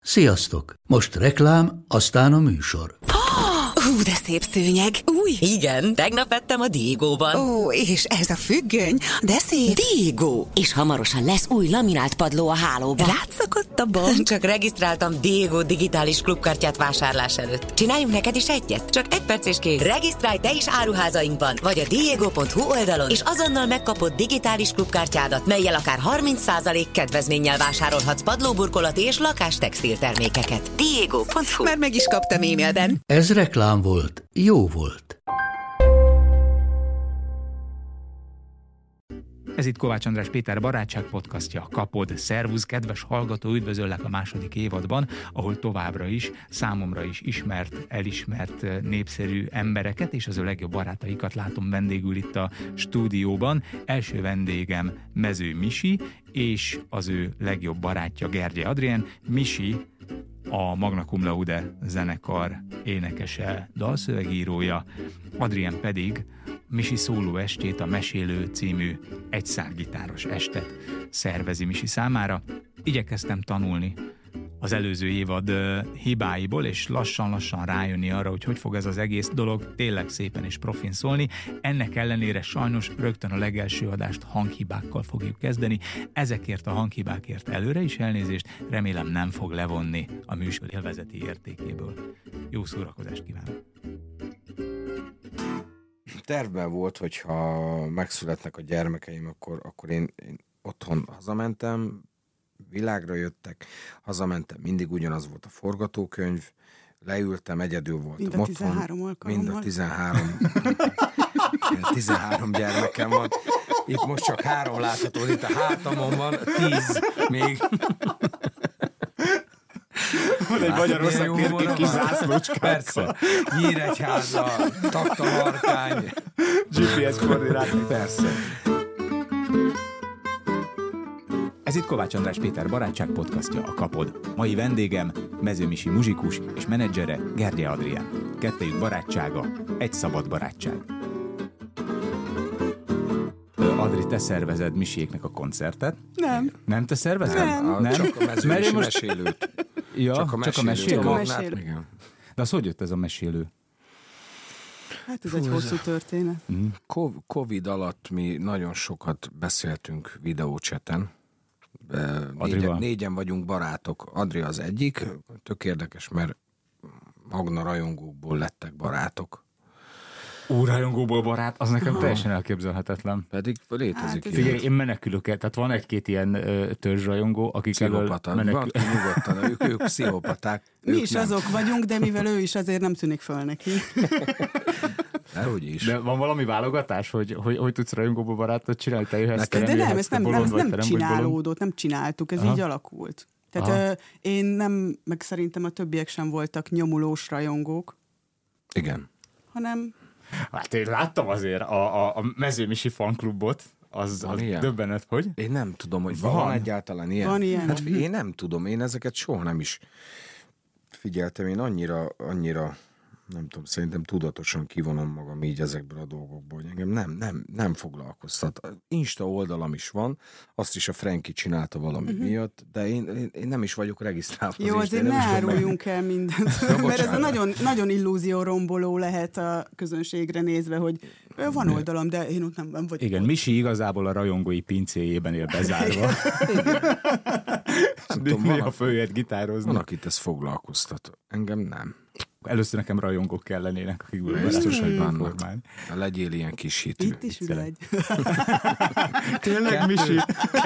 Sziasztok! Most reklám, aztán a műsor. Hú, de szép szőnyeg. Új? Igen, tegnap vettem a Diegóban. Ó, és ez a függöny, de szép. Diegó! És hamarosan lesz új laminált padló a hálóban. Rátszakadt a bank. Csak regisztráltam Diegó digitális klubkártyát vásárlás előtt. Csináljunk neked is egyet? Csak 1 perc és kész. Regisztrálj te is áruházainkban, vagy a diego.hu oldalon, és azonnal megkapod digitális klubkártyádat, mellyel akár 30% kedvezménnyel vásárolhatsz padlóburkolati és lakástextil termékeket. Diego.hu. Már meg is kaptam e-mailben. Ez reklám volt, jó volt. Ez itt Kovács András Péter barátság podcastja, Kapod. Szervusz, kedves hallgató, üdvözöllek a második évadban, ahol továbbra is, számomra is ismert, elismert, népszerű embereket és az ő legjobb barátaikat látom vendégül itt a stúdióban. Első vendégem Mező Misi, és az ő legjobb barátja Gergely Adrien. Misi a Magna Cum Laude zenekar énekese, dalszövegírója, Adrien pedig Misi szóló estét, a Mesélő című egyszálgitáros estet szervezi Misi számára. Igyekeztem tanulni az előző évad hibáiból, és lassan-lassan rájönni arra, hogy fog ez az egész dolog tényleg szépen és profin szólni. Ennek ellenére sajnos rögtön a legelső adást hanghibákkal fogjuk kezdeni. Ezekért a hanghibákért előre is elnézést, remélem nem fog levonni a műsor élvezeti értékéből. Jó szórakozást kívánok! Tervben volt, hogyha megszületnek a gyermekeim, akkor én otthon hazamentem, világra jöttek, hazamentem, mindig ugyanaz volt a forgatókönyv, leültem, egyedül voltam mind a 13 alkalommal. Mind a 13 gyermekem van. Itt most csak 3 látható, itt a hátamon van, 10 még. Van egy Magyarország térkép kis zászlócskákkal. Persze. Nyíregyháza, Taktamarkány. GPS koordinátor. Persze. Ez itt Kovács András Péter barátság podcastja, a Kapod. Mai vendégem Mező Misi muzsikus és menedzsere Gergely Adrien. Kettejük barátsága, egy szabad barátság. Adri, te szervezed Misiéknek a koncertet? Nem. Nem te szervezed? Nem. Csak a Mező Misi mesélőt. Ja, csak a mesélő. Igen. De az hogy jött ez a mesélő? Hát ez egy hosszú történet. Covid alatt mi nagyon sokat beszéltünk videócseten. Négyen vagyunk barátok. Adri az egyik. Tök érdekes, mert Magna rajongókból lettek barátok. Rajongóból barát, az nekem teljesen elképzelhetetlen. Pedig létezik. Hát, figyelj, én menekülök el, tehát van egy-két ilyen törzsrajongó, akik elől nyugodtan, ők pszichopaták. Mi is nem. Azok vagyunk, de mivel ő is, azért nem tűnik föl neki. Dehogy is. De van valami válogatás, hogy tudsz rajongóból barátot csinálni? Te jöhetsz de nem, ezt nem csinálódott, nem csináltuk, ez így alakult. Tehát én nem, meg szerintem a többiek sem voltak nyomulós rajongók. Igen. Hanem... Hát én láttam azért a Mező Misi fanklubot, az döbbenet, hogy? Én nem tudom, hogy van egyáltalán ilyen. Van ilyen. Hát én nem tudom, én ezeket soha nem is figyeltem, én annyira nem tudom, szerintem tudatosan kivonom magam így ezekből a dolgokból, hogy engem nem foglalkoztat. Insta oldalam is van, azt is a Frankie csinálta valami miatt, de én nem is vagyok regisztrálva. Jó, azért ne áruljunk el mindent, mert ez nagyon, nagyon illúzióromboló lehet a közönségre nézve, hogy van oldalam, de én ott nem vagyok. Igen, Misi igazából a rajongói pincéjében él bezárva. Néha följött gitározni. Van, akit ez foglalkoztat. Engem nem. Először nekem rajongók kellenének, akik biztos, hogy vannak. Legyél ilyen kis hitű. Itt is ülegy. Tényleg, Misi?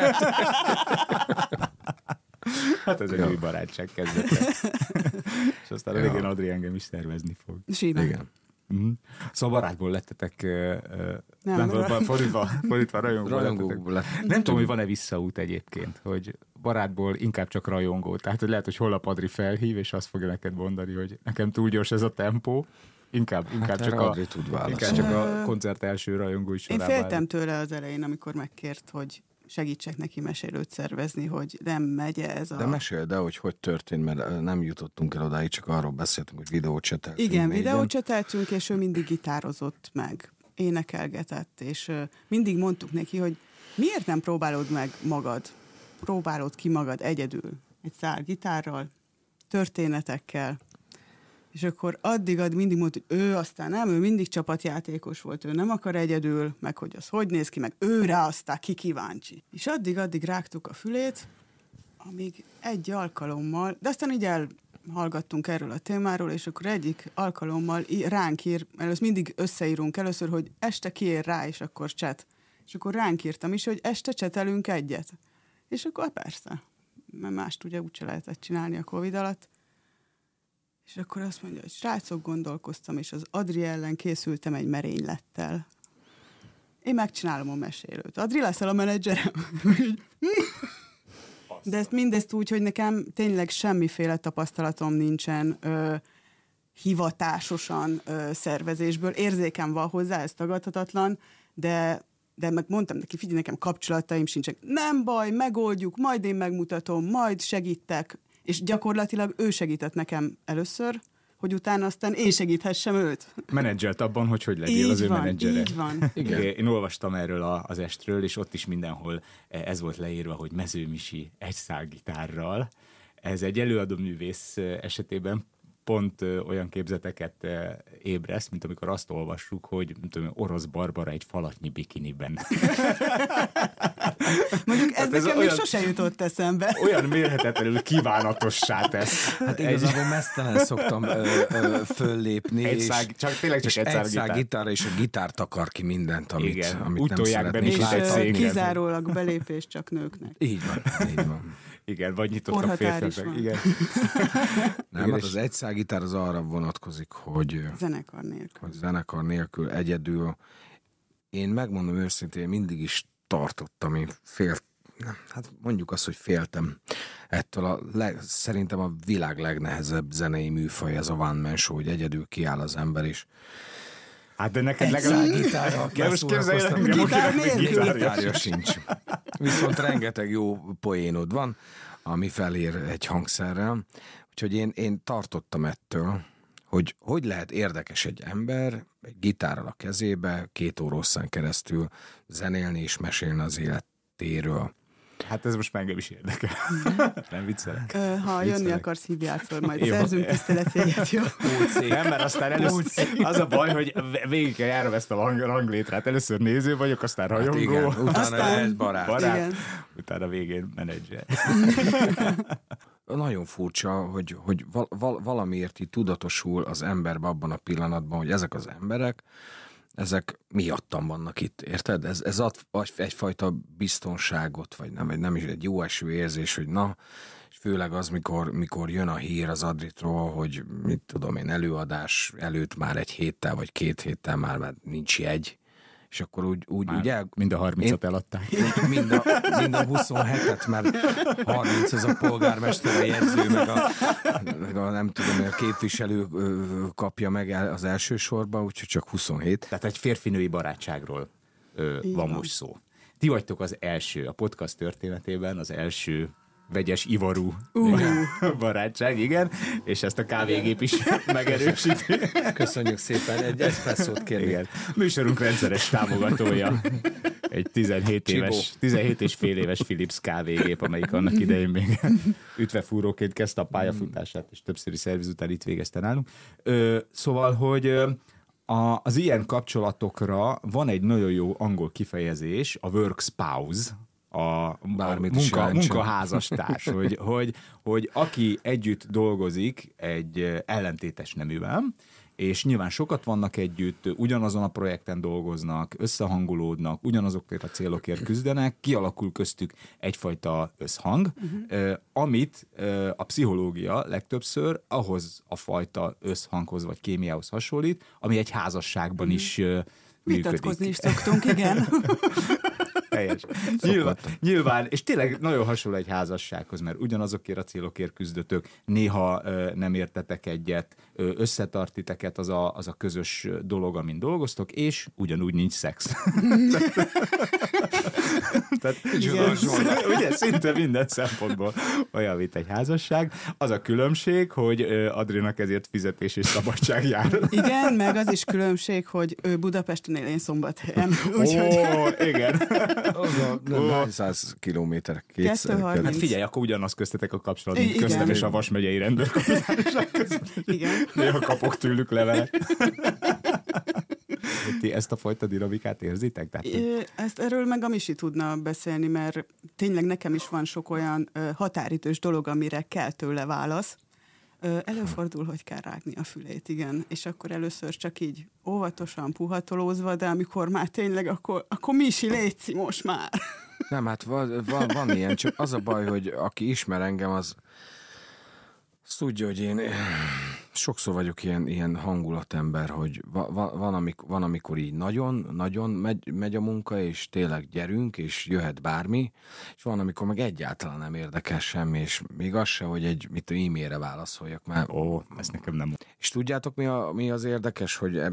Hát ez egy új barátság kezdete. És aztán a végén Adri engem is szervezni fog. Simán. Igen. Szóval barátból lettetek, fordítva rajongóból lettetek. Nem tudom, hogy van-e visszaút egyébként, hogy barátból inkább csak rajongó. Tehát, hogy lehet, hogy holnap Adri felhív, és azt fogja neked mondani, hogy nekem túl gyors ez a tempó. Inkább csak a koncert első rajongói sorában. Én féltem tőle az elején, amikor megkért, hogy segítsek neki mesélőt szervezni, hogy nem megy ez a... De meséld el, hogy történt, mert nem jutottunk el odáig, csak arról beszéltünk, hogy videócseteltünk. Igen, videócseteltünk, és ő mindig gitározott meg, énekelgetett, és mindig mondtuk neki, hogy miért nem próbálod meg magad, próbálod ki magad egyedül, egy szál gitárral, történetekkel. És akkor addig mindig mondta, hogy ő aztán nem, ő mindig csapatjátékos volt, ő nem akar egyedül, meg hogy az hogy néz ki, meg őre aztán ki kíváncsi. És addig rágtuk a fülét, amíg egy alkalommal, de aztán így elhallgattunk erről a témáról, és akkor egyik alkalommal ránk ír, először mindig összeírunk először, hogy este kiér rá, és akkor chat. És akkor ránk írtam is, hogy este csetelünk egyet. És akkor persze, mert mást ugye úgyse lehetett csinálni a Covid alatt. És akkor azt mondja, hogy srácok, gondolkoztam, és az Adri ellen készültem egy merénylettel. Én megcsinálom a mesélőt. Adri, leszel a menedzserem? De mindezt úgy, hogy nekem tényleg semmiféle tapasztalatom nincsen hivatásosan szervezésből. Érzékem van hozzá, ez tagadhatatlan, de meg mondtam neki, figyelj, nekem kapcsolataim sincsenek. Nem baj, megoldjuk, majd én megmutatom, majd segítek. És gyakorlatilag ő segített nekem először, hogy utána aztán én segíthessem őt. Menedzselt abban, hogy legyél az ő menedzsere. Így van. Igen. Én olvastam erről az estről, és ott is mindenhol ez volt leírva, hogy Mező Misi egy szál gitárral. Ez egy előadóművész esetében pont olyan képzeteket ébreszt, mint amikor azt olvassuk, hogy Orosz Barbara egy falatnyi bikiniben. Mondjuk ez nekem még sose jutott eszembe. Olyan mérhetetlenül kívánatossá tesz. Hát igazából mesztelen szoktam föllépni, csak egy szál gitárra, és a gitár takar ki mindent, amit nem szeretnék látni. És kizárólag belépés csak nőknek. Így van. Igen, vagy nyitottak férfiaknak. Igen. Nem, hát az egy szál gitár az arra vonatkozik, hogy zenekar nélkül egyedül. Én megmondom őszintén, mindig is tartottam, én hát mondjuk azt, hogy féltem ettől szerintem a világ legnehezebb zenei műfaj, ez a one man show, hogy egyedül kiáll az ember is. Hát de neked legalább gitárral beszórakoztam. Gitárja sincs. Viszont rengeteg jó poénod van, ami felér egy hangszerrel. Úgyhogy én tartottam ettől, hogy lehet érdekes egy ember egy gitárral a kezébe, 2 óra hosszán keresztül zenélni és mesélni az életéről. Hát ez most már engem is érdekel. Nem viccelek. Ha jönni akarsz, hívjál föl, majd szerzünk tiszteletjegyet, jó? Nem, mert aztán először az a baj, hogy végig kell járnom ezt a ranglétrát. Először néző vagyok, aztán rajongó. Hát igen, utána lehet barát. Igen. Utána végén menedzser. Nagyon furcsa, hogy valamiért így tudatosul az emberbe abban a pillanatban, hogy ezek az emberek, ezek miattam vannak itt, érted? Ez ad egyfajta biztonságot, vagy nem is egy jó eső érzés, hogy na, és főleg az, mikor jön a hír az Adritról, hogy mit tudom én, előadás előtt már 1 héttel, vagy 2 héttel már nincs jegy, és akkor úgy mind a 30-at eladták. Mind a 27-et, mert 30 ez a polgármester, a jegyző, meg a nem tudom, a képviselő kapja meg az első sorba, úgyhogy csak 27. Tehát egy férfinői barátságról van most szó. Ti vagytok az első, a podcast történetében az első vegyes ivarú barátság, igen, és ezt a kávégép is megerősíti. Köszönjük szépen, egy eszpresszót kérni. Igen. Műsorunk rendszeres támogatója egy 17 és fél éves Philips kávégép, amelyik annak idején még ütvefúróként kezdte a pályafutását, és többszöri szerviz után itt végezte nálunk. Szóval, hogy az ilyen kapcsolatokra van egy nagyon jó angol kifejezés, a work spouse, a munkaházastárs, hogy aki együtt dolgozik egy ellentétes neművel, és nyilván sokat vannak együtt, ugyanazon a projekten dolgoznak, összehangolódnak, ugyanazokért a célokért küzdenek, kialakul köztük egyfajta összhang, amit a pszichológia legtöbbször ahhoz a fajta összhanghoz vagy kémiához hasonlít, ami egy házasságban is működik. Vitatkozni is szoktunk, igen. Helyes. Nyilván, és tényleg nagyon hasonló egy házassághoz, mert ugyanazokért a célokért küzdötök, néha nem értetek egyet, összetart titeket az a közös dolog, amin dolgoztok, és ugyanúgy nincs szex. Tehát, ugye szinte minden szempontból olyan, mint egy házasság. Az a különbség, hogy Adrinak ezért fizetés és szabadság jár. Igen, meg az is különbség, hogy ő Budapesten él, én Szombathelyen. Igen. Nem 100 kilométer, 230. Hát figyelj, akkor ugyanaz köztetek a kapcsolat, mint Igen. köztem és a Vas megyei rendőrkapitányság között. Igen. Néha kapok tőlük levelet. Ti ezt a fajta dinamikát érzitek? Tehát, Erről meg a Misi tudna beszélni, mert tényleg nekem is van sok olyan határidős dolog, amire kell tőle válasz. Előfordul, hogy kell rágni a fülét, igen. És akkor először csak így óvatosan, puhatolózva, de amikor már tényleg, akkor Misi, létszi most már. Nem, hát van ilyen, csak az a baj, hogy aki ismer engem, az tudja, hogy én sokszor vagyok ilyen hangulatember, hogy van, amikor így nagyon megy a munka, és tényleg gyerünk, és jöhet bármi, és van, amikor meg egyáltalán nem érdekel semmi, és még az se, hogy egy e-mailre válaszoljak már. ezt nekem nem. És tudjátok, mi az érdekes, hogy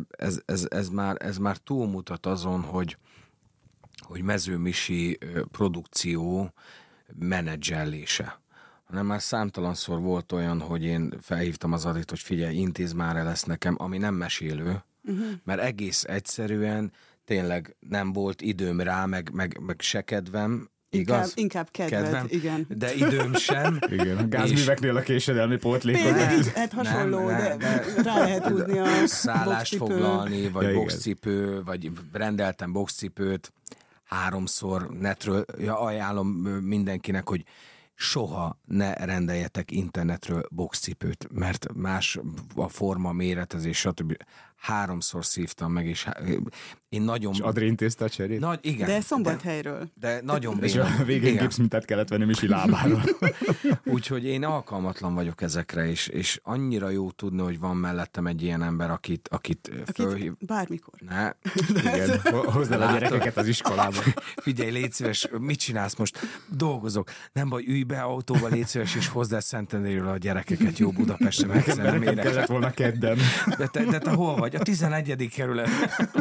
ez már túlmutat azon, hogy Mező Misi produkció menedzsellése. Hanem már számtalanszor volt olyan, hogy én felhívtam az Adit, hogy figyelj, intéz már el ezt nekem, ami nem mesélő, mert egész egyszerűen tényleg nem volt időm rá, meg se kedvem, igaz? Inkább kedvem, igen. De időm sem. Igen, a gázműveknél a késedelmi pótlékot. Hát hasonló, de rá lehet húzni a szállást foglalni, vagy Ja, boxcipő, vagy rendeltem boxcipőt 3-szor netről. Ajánlom mindenkinek, hogy soha ne rendeljetek internetről boxcipőt, mert más a forma, méretezés, stb. 3-szor szívtam meg, és én nagyon... És Adri intézte a cserét? Igen. De Szombathelyről. De nagyon És a végén gipszmintát kellett venni Misi lábáról. Úgyhogy én alkalmatlan vagyok ezekre, és annyira jó tudni, hogy van mellettem egy ilyen ember, akit fölhív... Bármikor. Ne. Igen, hozd el a gyerekeket az iskolába. Figyelj, légy szíves, mit csinálsz most? Dolgozok. Nem baj, ülj be autóba, légy szíves, és hozd el Szentendréről a gyerekeket, jó Budapestre, meg Nekem kellett volna kedden. De te hol vagy? A 11. kerület.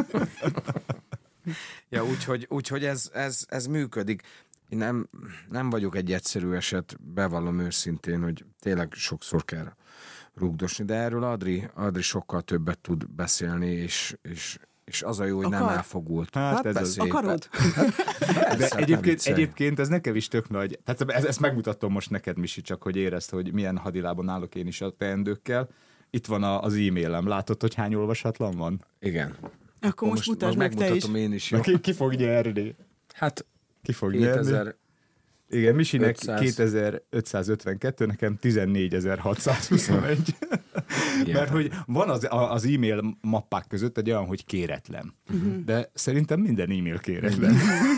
Ja, úgyhogy ez működik. Én nem vagyok egy egyszerű eset, bevallom őszintén, hogy tényleg sokszor kell rugdosni, de erről Adri sokkal többet tud beszélni, és az a jó, hogy nem elfogult. Hát ez beszélj, akarod? De egyébként ez nekem is tök nagy. Tehát ezt megmutatom most neked, Misi, csak hogy érezd, hogy milyen hadilában állok én is a teendőkkel. Itt van az e-mailem. Látod, hogy hány olvasatlan van? Igen. Akkor most mutasd meg te is. Megmutatom én is, jó? Ki fog nyerni? Hát Ki fog nyerni? Igen, Misinek 2552, nekem 14.621. Mert hogy van az e-mail mappák között egy olyan, hogy kéretlen. De szerintem minden e-mail kéretlen.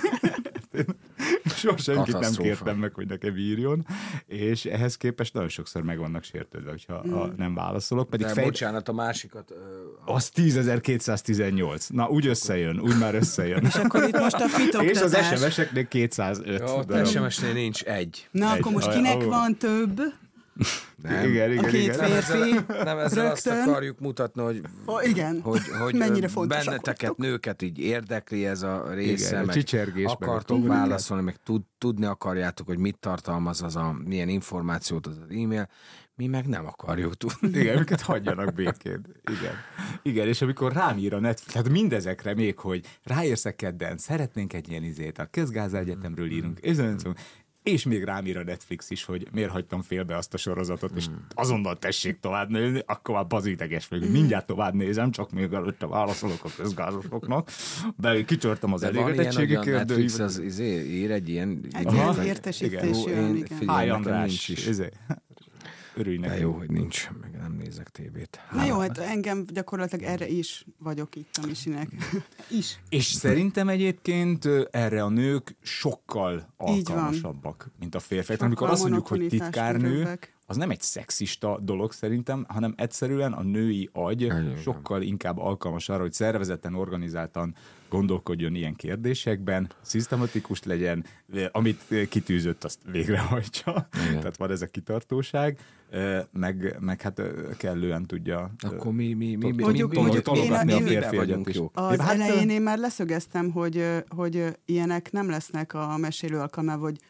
Soha senkit nem kértem meg, hogy nekem írjon, és ehhez képest nagyon sokszor meg vannak sértődve, hogyha nem válaszolok. Pedig bocsánat, a másikat... Az 10.218. Na, úgy összejön, úgy már összejön. És akkor itt most a fitoktatás. És az SMS-eknél 205. Jó, SMS-nél nincs egy. Na, akkor most kinek van több? Nem. Igen. A két férfi. Nem ezzel azt akarjuk mutatni, hogy, igen. hogy mennyire fontosak benneteket, vagytok. nőket így érdekli ez a része, Igen, a meg csicsergés, akartok meg válaszolni, meg tudni akarjátok, hogy mit tartalmaz milyen információt az e-mail, mi meg nem akarjuk tudni. Igen, őket hagyjanak békén. Igen, és amikor rám ír a Netflix, tehát mindezekre még, hogy ráérsz kedden, szeretnénk egy ilyen izét, a Közgáz Egyetemről írunk, és még rám ír a Netflix is, hogy miért hagytam félbe azt a sorozatot, és azonnal tessék tovább nézni, akkor már bazideges vagyok. Mindjárt tovább nézem, csak még előtte válaszolok a közgázosoknak. De kicsörtem az elégedettségi kérdőívet. Netflix az ír egy ilyen... Értesítés jön, igen. Háj András, örülj de neki. jó, hogy nincs, meg nem nézek tévét. Na jó, hát engem gyakorlatilag erre is vagyok itt a Misinek. is. És szerintem egyébként erre a nők sokkal alkalmasabbak, mint a férfiak. Amikor azt mondjuk, hogy titkárnő, az nem egy szexista dolog szerintem, hanem egyszerűen a női agy sokkal inkább alkalmas arra, hogy szervezetten, organizáltan gondolkodjon ilyen kérdésekben, szisztematikus legyen, amit kitűzött, azt végrehajtsa. Igen. Tehát van ez a kitartóság, meg hát kellően tudja akkor mi tologatni a férfi agyat is. Az elején én már leszögeztem, hogy ilyenek nem lesznek a mesélő alkalmával, hogy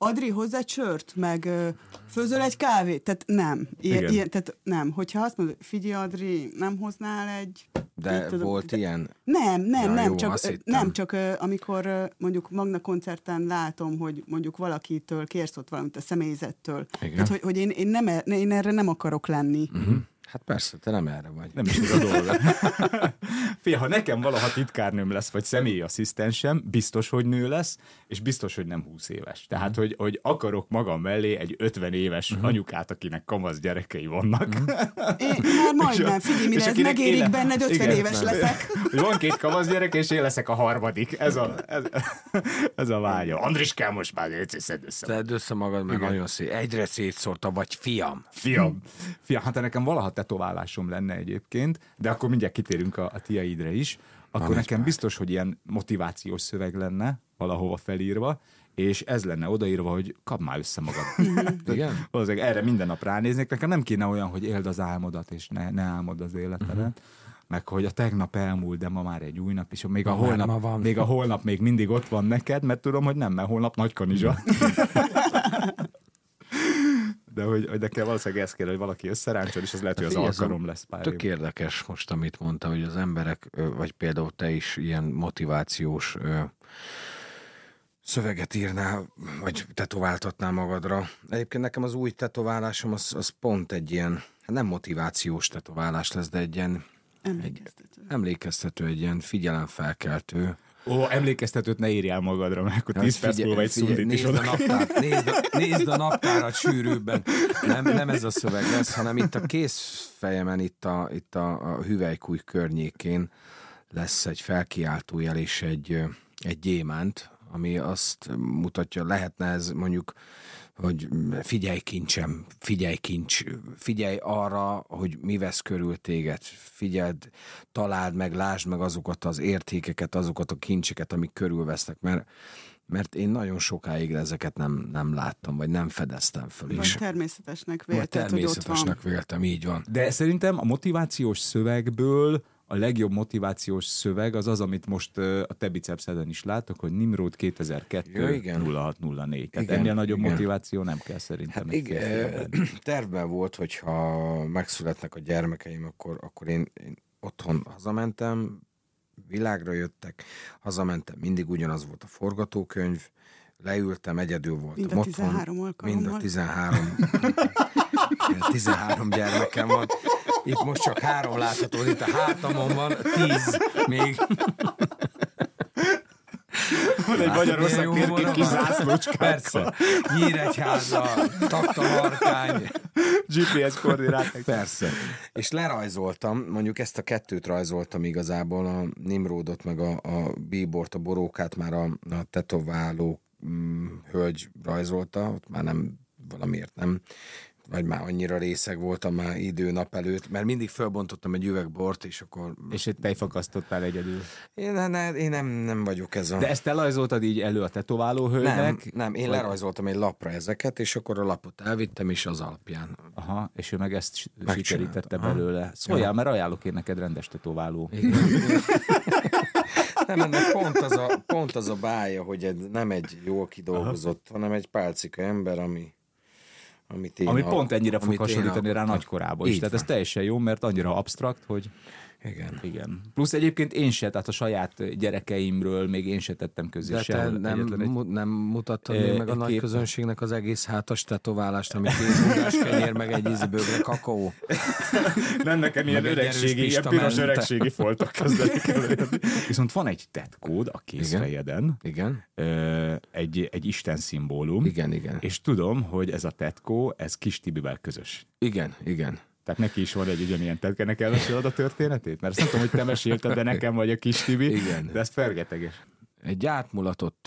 Adri, hozzá egy sört, meg főzöl egy kávét, tehát nem. Ilyen, tehát nem. Hogyha azt mondod, figyelj Adri, nem hoznál egy... De volt ilyen? Nem, csak amikor mondjuk Magna koncerten látom, hogy mondjuk valakitől kérsz ott valamit a személyzettől. Tehát, hogy én erre nem akarok lenni. Uh-huh. Hát persze, te nem erre vagy. Nem is az a dolga. Fia, ha nekem valaha titkárnőm lesz, vagy személyi asszisztensem, biztos, hogy nő lesz, és biztos, hogy nem 20 éves. Tehát, hogy akarok magam mellé egy 50 éves anyukát, akinek kamasz gyerekei vannak. Én már majdnem, figyelj, mire ez megérik benned, 50 éves leszek. Van 2 kamasz gyerek, és én leszek a harmadik. Ez a vágya. Andriskám, most már szedd össze. Szedd össze magad, meg nagyon szép. Egyre szétszórta, vagy fiam. Fiam, hát nekem valaha tetoválásom lenne egyébként, de akkor mindjárt kitérünk a tiaidre is, akkor nekem biztos, hogy ilyen motivációs szöveg lenne valahova felírva, és ez lenne odaírva, hogy kapd már össze magad. Igen? Valószínűleg erre minden nap ránéznék, nekem nem kéne olyan, hogy éld az álmodat, és ne álmod az életedet, meg hogy a tegnap elmúlt, de ma már egy új nap, és még a holnap még mindig ott van neked, mert tudom, hogy nem, mert holnap nagy kanizsa. De hogy nekem valószínűleg ez kell, hogy valaki összeráncson, és az lehet, hogy az alkalom lesz pár tök érdekes most, amit mondta, hogy az emberek, vagy például te is ilyen motivációs szöveget írnál, vagy tetováltatnál magadra. Egyébként nekem az új tetoválásom az pont egy ilyen, hát nem motivációs tetoválás lesz, de egy ilyen emlékeztető, egy ilyen figyelemfelkeltő. Ó, emlékeztetőt ne írjál magadra, mert akkor 10 perc múlva egy szundit is oda. Nézd a naptárat sűrűbben. Nem ez a szöveg lesz, hanem itt a kézfejemen, itt a hüvelykúj környékén lesz egy felkiáltójel és egy gyémánt, ami azt mutatja, lehetne ez mondjuk, hogy figyelj kincsem, figyelj kincs, figyelj arra, hogy mi vesz körül téged, figyeld, találd meg, lásd meg azokat az értékeket, azokat a kincseket, amik körülvesznek, mert én nagyon sokáig ezeket nem láttam, vagy nem fedeztem föl is. Vagy természetesnek vélted, hogy ott van. Véltem, így van. De szerintem a motivációs szövegből a legjobb motivációs szöveg az, amit most a te bicepszeden is látok, hogy Nimrod 2002 0604. Tehát ennél nagyobb motiváció nem kell szerintem. Hát igen, tervben volt, hogyha megszületnek a gyermekeim, akkor én otthon hazamentem, világra jöttek, hazamentem, mindig ugyanaz volt a forgatókönyv, leültem, egyedül voltam otthon. Mind a 13 alkalommal. Mind a 13 gyermekem van. Itt most csak 3 látható, itt a hátamon van, 10 még. Van egy Magyarország térkép kis zászlócskát. Persze. Nyíregyháza, Taktamarkány. GPS koordináták. Persze. És lerajzoltam, mondjuk ezt a 2 rajzoltam igazából, a Nimrodot, meg a bíbort, a borókát már a tetováló hölgy rajzolta, ott már nem, valamiért nem, vagy már annyira részeg voltam már nap előtt, mert mindig fölbontottam egy üveg bort, és akkor... És itt tejfakasztottál egyedül. Én nem vagyok ez a... De ezt te rajzoltad így elő a tetováló hölgynek? Nem, én lerajzoltam egy lapra ezeket, és akkor a lapot elvittem, és az alapján. Aha, és ő meg ezt sikerítette belőle. Szóljál, mert ajánlok én neked rendes tetováló. Nem, ennek pont az a bája, hogy nem egy jól kidolgozott, hanem egy pálcika ember, ami pont ennyire fog hasonlítani rá nagykorából is. Tehát ez teljesen jó, mert annyira absztrakt, hogy... Igen. Plusz egyébként én se, tehát a saját gyerekeimről még én se tettem közé. De te nem mutattad még meg a nagy közönségnek az egész hátas tetoválást, amit 2 ugás kenyér, meg egy ízbögre kakaó. Nem nekem ilyen öregségi, ilyen piros öregségi foltok kezdenek előjönni. Viszont van egy tetkód a kézfejeden. Igen. Egy Isten szimbólum. Igen. És tudom, hogy ez a tetkó, ez Kis Tibivel közös. Igen. Tehát neki is van egy ugyanilyen tetkenek, elmeséled a történetét? Mert azt nem tudom, hogy te mesélted, de nekem vagy a Kis Tibi. Igen. De ez fergeteges. Egy átmulatott,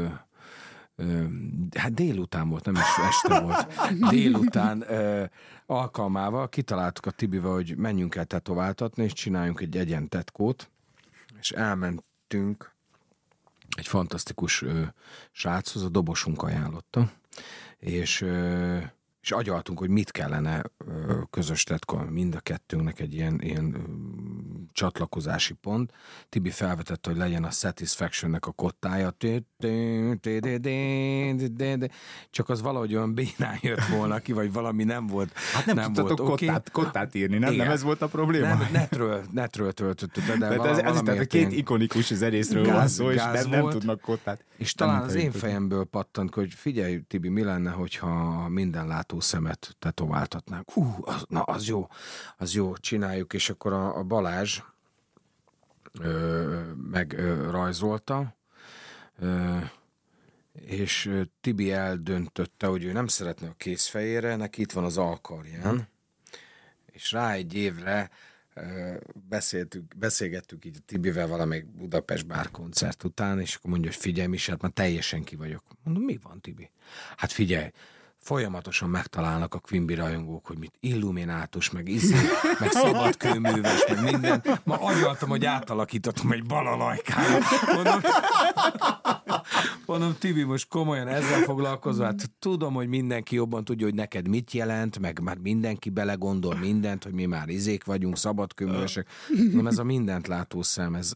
hát délután volt, nem is este volt. Délután alkalmával kitaláltuk a Tibivel, hogy menjünk el tetováltatni, és csináljunk egy egyen tetkót, és elmentünk egy fantasztikus sráchoz, a dobosunk ajánlotta, és agyaltunk, hogy mit kellene közös tetkó, mind a kettőnknek egy ilyen csatlakozási pont. Tibi felvetette, hogy legyen a Satisfaction-nek a kottája. Csak az valahogy olyan bénán jött volna ki, vagy valami nem volt. Hát nem tudtatok kottát írni, nem? Nem ez volt a probléma? Nem, netről töltöttük be, de ez tehát két ikonikus zenészről van szó, és nem tudnak kottát. És talán az én fejemből pattant, hogy figyelj, Tibi, mi lenne, hogyha minden látószemet tetováltatnánk. Az jó, csináljuk, és akkor a Balázs megrajzolta, és Tibi eldöntötte, hogy ő nem szeretne a kézfejére, neki itt van az alkarján, és rá egy évre beszélgettük így a Tibivel valamelyik Budapest bárkoncert után, és akkor mondja, hogy figyelj, Misel, már teljesen ki vagyok. Mondom, mi van, Tibi? Hát figyelj, folyamatosan megtalálnak a Quimby rajongók, hogy mit illuminátus, meg meg szabadkőműves, meg minden. Ma agyaltam, hogy átalakítottam egy balalajkára. Mondom, Tibi, most komolyan ezzel foglalkozva, hát tudom, hogy mindenki jobban tudja, hogy neked mit jelent, meg már mindenki belegondol mindent, hogy mi már izék vagyunk, szabadkőművesek. Nem, ez a mindent látó szem, ez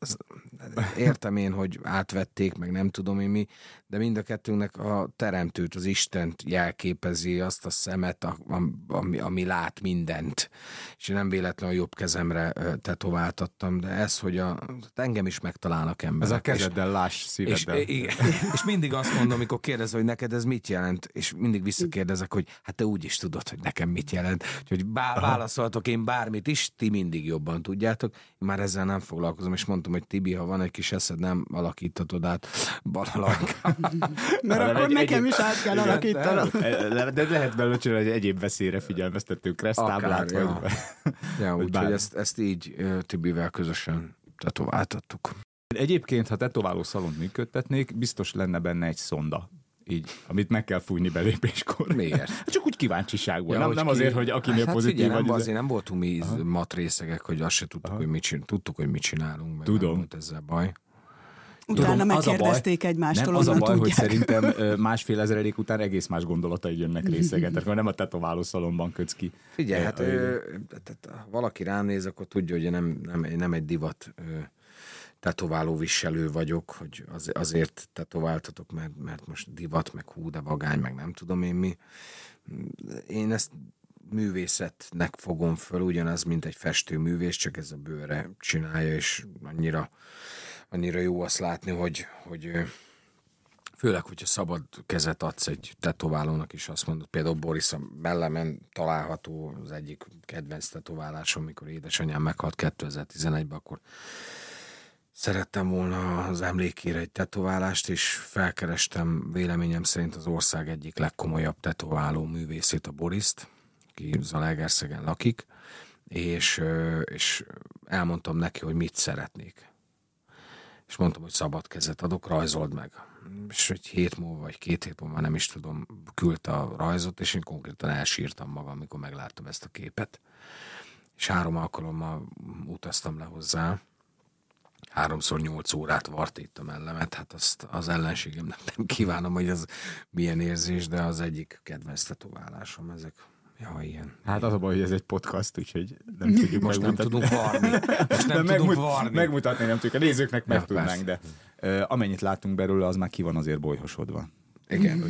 értem én, hogy átvették, meg nem tudom én mi, de mind a kettőnknek a teremtőt, az Istent jelképezi, azt a szemet, ami lát mindent. És én nem véletlenül a jobb kezemre tetováltattam, de ez, hogy engem is megtalálnak emberek. Ez a kezeddel láss szíveddel. És mindig azt mondom, amikor kérdez, hogy neked ez mit jelent, és mindig visszakérdezek, hogy hát te úgy is tudod, hogy nekem mit jelent. Úgyhogy válaszoltok én bármit is, ti mindig jobban tudjátok. Én már ezzel nem foglalkozom, és mondtam, hogy Tibi, ha van egy kis eszed, nem alakíthatod át balalajkát. Mert akkor nekem is át kell alakítanom. De lehet belőle csinálni egy egyéb veszélyre figyelmeztető kresztáblát. Úgyhogy ezt így Tibivel közösen tetováltattuk. Egyébként, ha tetováló szalont működtetnék, biztos lenne benne egy szonda. Így, amit meg kell fújni belépéskor. Miért? Csak úgy kíváncsiságból. Nem azért, hogy akinél pozitív figyelj, vagy. Azért nem voltunk mi matrészegek, hogy azt se tudtuk, hogy mit csinálunk. Meg tudom. Nem volt ezzel baj. Utána megkérdezték egymástól, az a baj, tudják. hogy szerintem másfél ezrelék után egész más gondolatai jönnek részegen. Tehát nem a tetováló szalomban kötsz ki. Figyelj, ha valaki rám néz, akkor tudja, hogy nem egy divat tetováló viselő vagyok, hogy azért tetováltatok, mert most divat, meg hú, de vagány, meg nem tudom én mi. Én ezt művészetnek fogom föl, ugyanaz, mint egy festőművész, csak ez a bőre csinálja, és annyira jó azt látni, hogy főleg, hogyha szabad kezet adsz egy tetoválónak is, azt mondod, például Boris a mellemen található az egyik kedvenc tetoválásom, amikor édesanyám meghalt 2011-ben, akkor szerettem volna az emlékére egy tetoválást, és felkerestem véleményem szerint az ország egyik legkomolyabb tetováló művészét, a Borist, aki Zalaegerszegen lakik, és elmondtam neki, hogy mit szeretnék. És mondtam, hogy szabad kezet adok, rajzold meg. És egy hét múlva, vagy 2 hét múlva, nem is tudom, küldte a rajzot, és én konkrétan elsírtam magam, amikor megláttam ezt a képet. És 3 alkalommal utaztam le hozzá, 3x 8 órát vart itt a mellemet, hát azt az ellenségemnek nem kívánom, hogy az milyen érzés, de az egyik kedvenc tetoválásom ezek. Ja, ilyen. Hát az a baj, hogy ez egy podcast, úgyhogy nem tudjuk most nem tudunk varni. Megmutatni nem tudjuk. A nézőknek meg tudnánk, de amennyit látunk belőle, az már ki van azért bolyhosodva. Igen.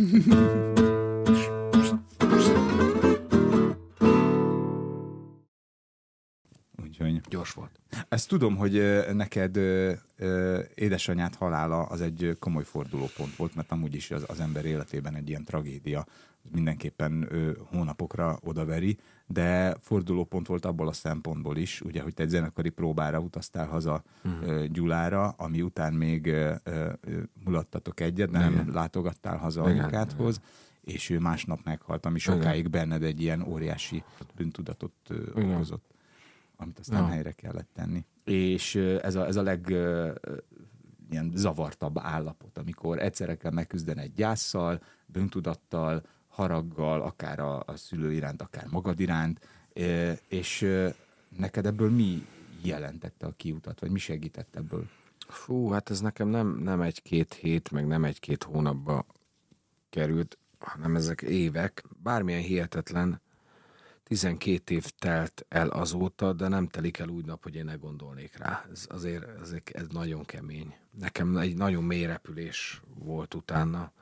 Úgyhogy gyors volt. Ezt tudom, hogy neked édesanyád halála az egy komoly fordulópont volt, mert amúgy is az ember életében egy ilyen tragédia mindenképpen hónapokra odaveri, de fordulópont volt abból a szempontból is, ugye, hogy te egy zenekari próbára utaztál haza Gyulára, ami után még mulattatok egyet, nem látogattál haza anyukádhoz, és ő másnap meghalt, ami sokáig benned egy ilyen óriási bűntudatot okozott, amit aztán helyre kellett tenni. És ez a ilyen zavartabb állapot, amikor egyszerre kell megküzdeni egy gyásszal, bűntudattal, haraggal, akár a szülő iránt, akár magad iránt, és neked ebből mi jelentette a kiutat, vagy mi segített ebből? Fú, hát ez nekem nem 1-2 hét, meg nem 1-2 hónapba került, hanem ezek évek. Bármilyen hihetetlen, 12 év telt el azóta, de nem telik el úgy nap, hogy én ne gondolnék rá. Ez nagyon kemény. Nekem egy nagyon mély repülés volt utána.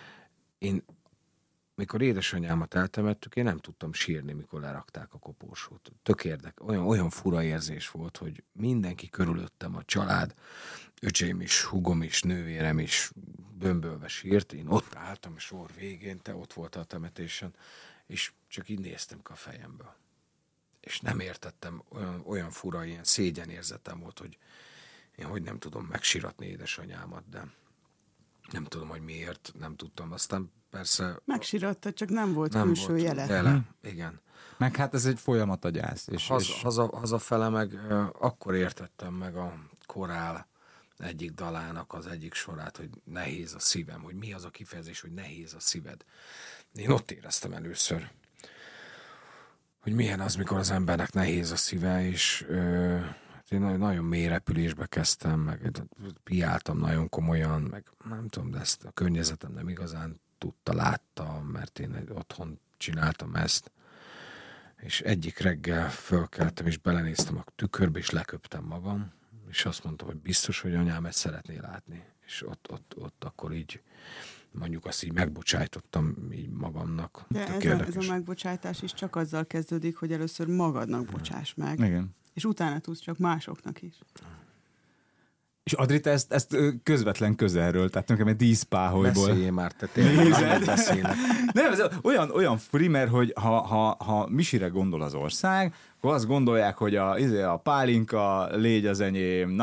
Mikor édesanyámat eltemettük, én nem tudtam sírni, mikor lerakták a koporsót. Tök olyan fura érzés volt, hogy mindenki körülöttem, a család, öcsém is, húgom is, nővérem is bömbölve sírt. Én ott álltam a sor végén, te ott voltál a temetésen, és csak így néztem ki a fejemből. És nem értettem, olyan fura, ilyen szégyenérzetem volt, hogy én hogy nem tudom megsíratni édesanyámat, de nem tudom, hogy miért, nem tudtam. Aztán persze... Megsíratta, csak nem volt külső jele. Igen. Meg hát ez egy folyamat a gyász. És hazafele meg akkor értettem meg a korál egyik dalának az egyik sorát, hogy nehéz a szívem, hogy mi az a kifejezés, hogy nehéz a szíved. Én ott éreztem először, hogy milyen az, mikor az embernek nehéz a szíve, és én nagyon mély repülésbe kezdtem, meg piáltam nagyon komolyan, meg nem tudom, de ezt a környezetem nem igazán látta, mert én otthon csináltam ezt, és egyik reggel fölkeltem, és belenéztem a tükörbe, és leköptem magam, és azt mondtam, hogy biztos, hogy anyám ezt szeretné látni. És ott akkor így, mondjuk azt így megbocsájtottam így magamnak. De ez a megbocsájtás is csak azzal kezdődik, hogy először magadnak bocsáss meg. Igen. És utána tudsz csak másoknak is. És Adri, te ezt közvetlen közelről, tehát nekem egy díszpáholyból. Beszéljél már, te tényleg beszélek. Nem, ez olyan frimer, hogy ha Misire gondol az ország, akkor azt gondolják, hogy a pálinka, légy az enyém,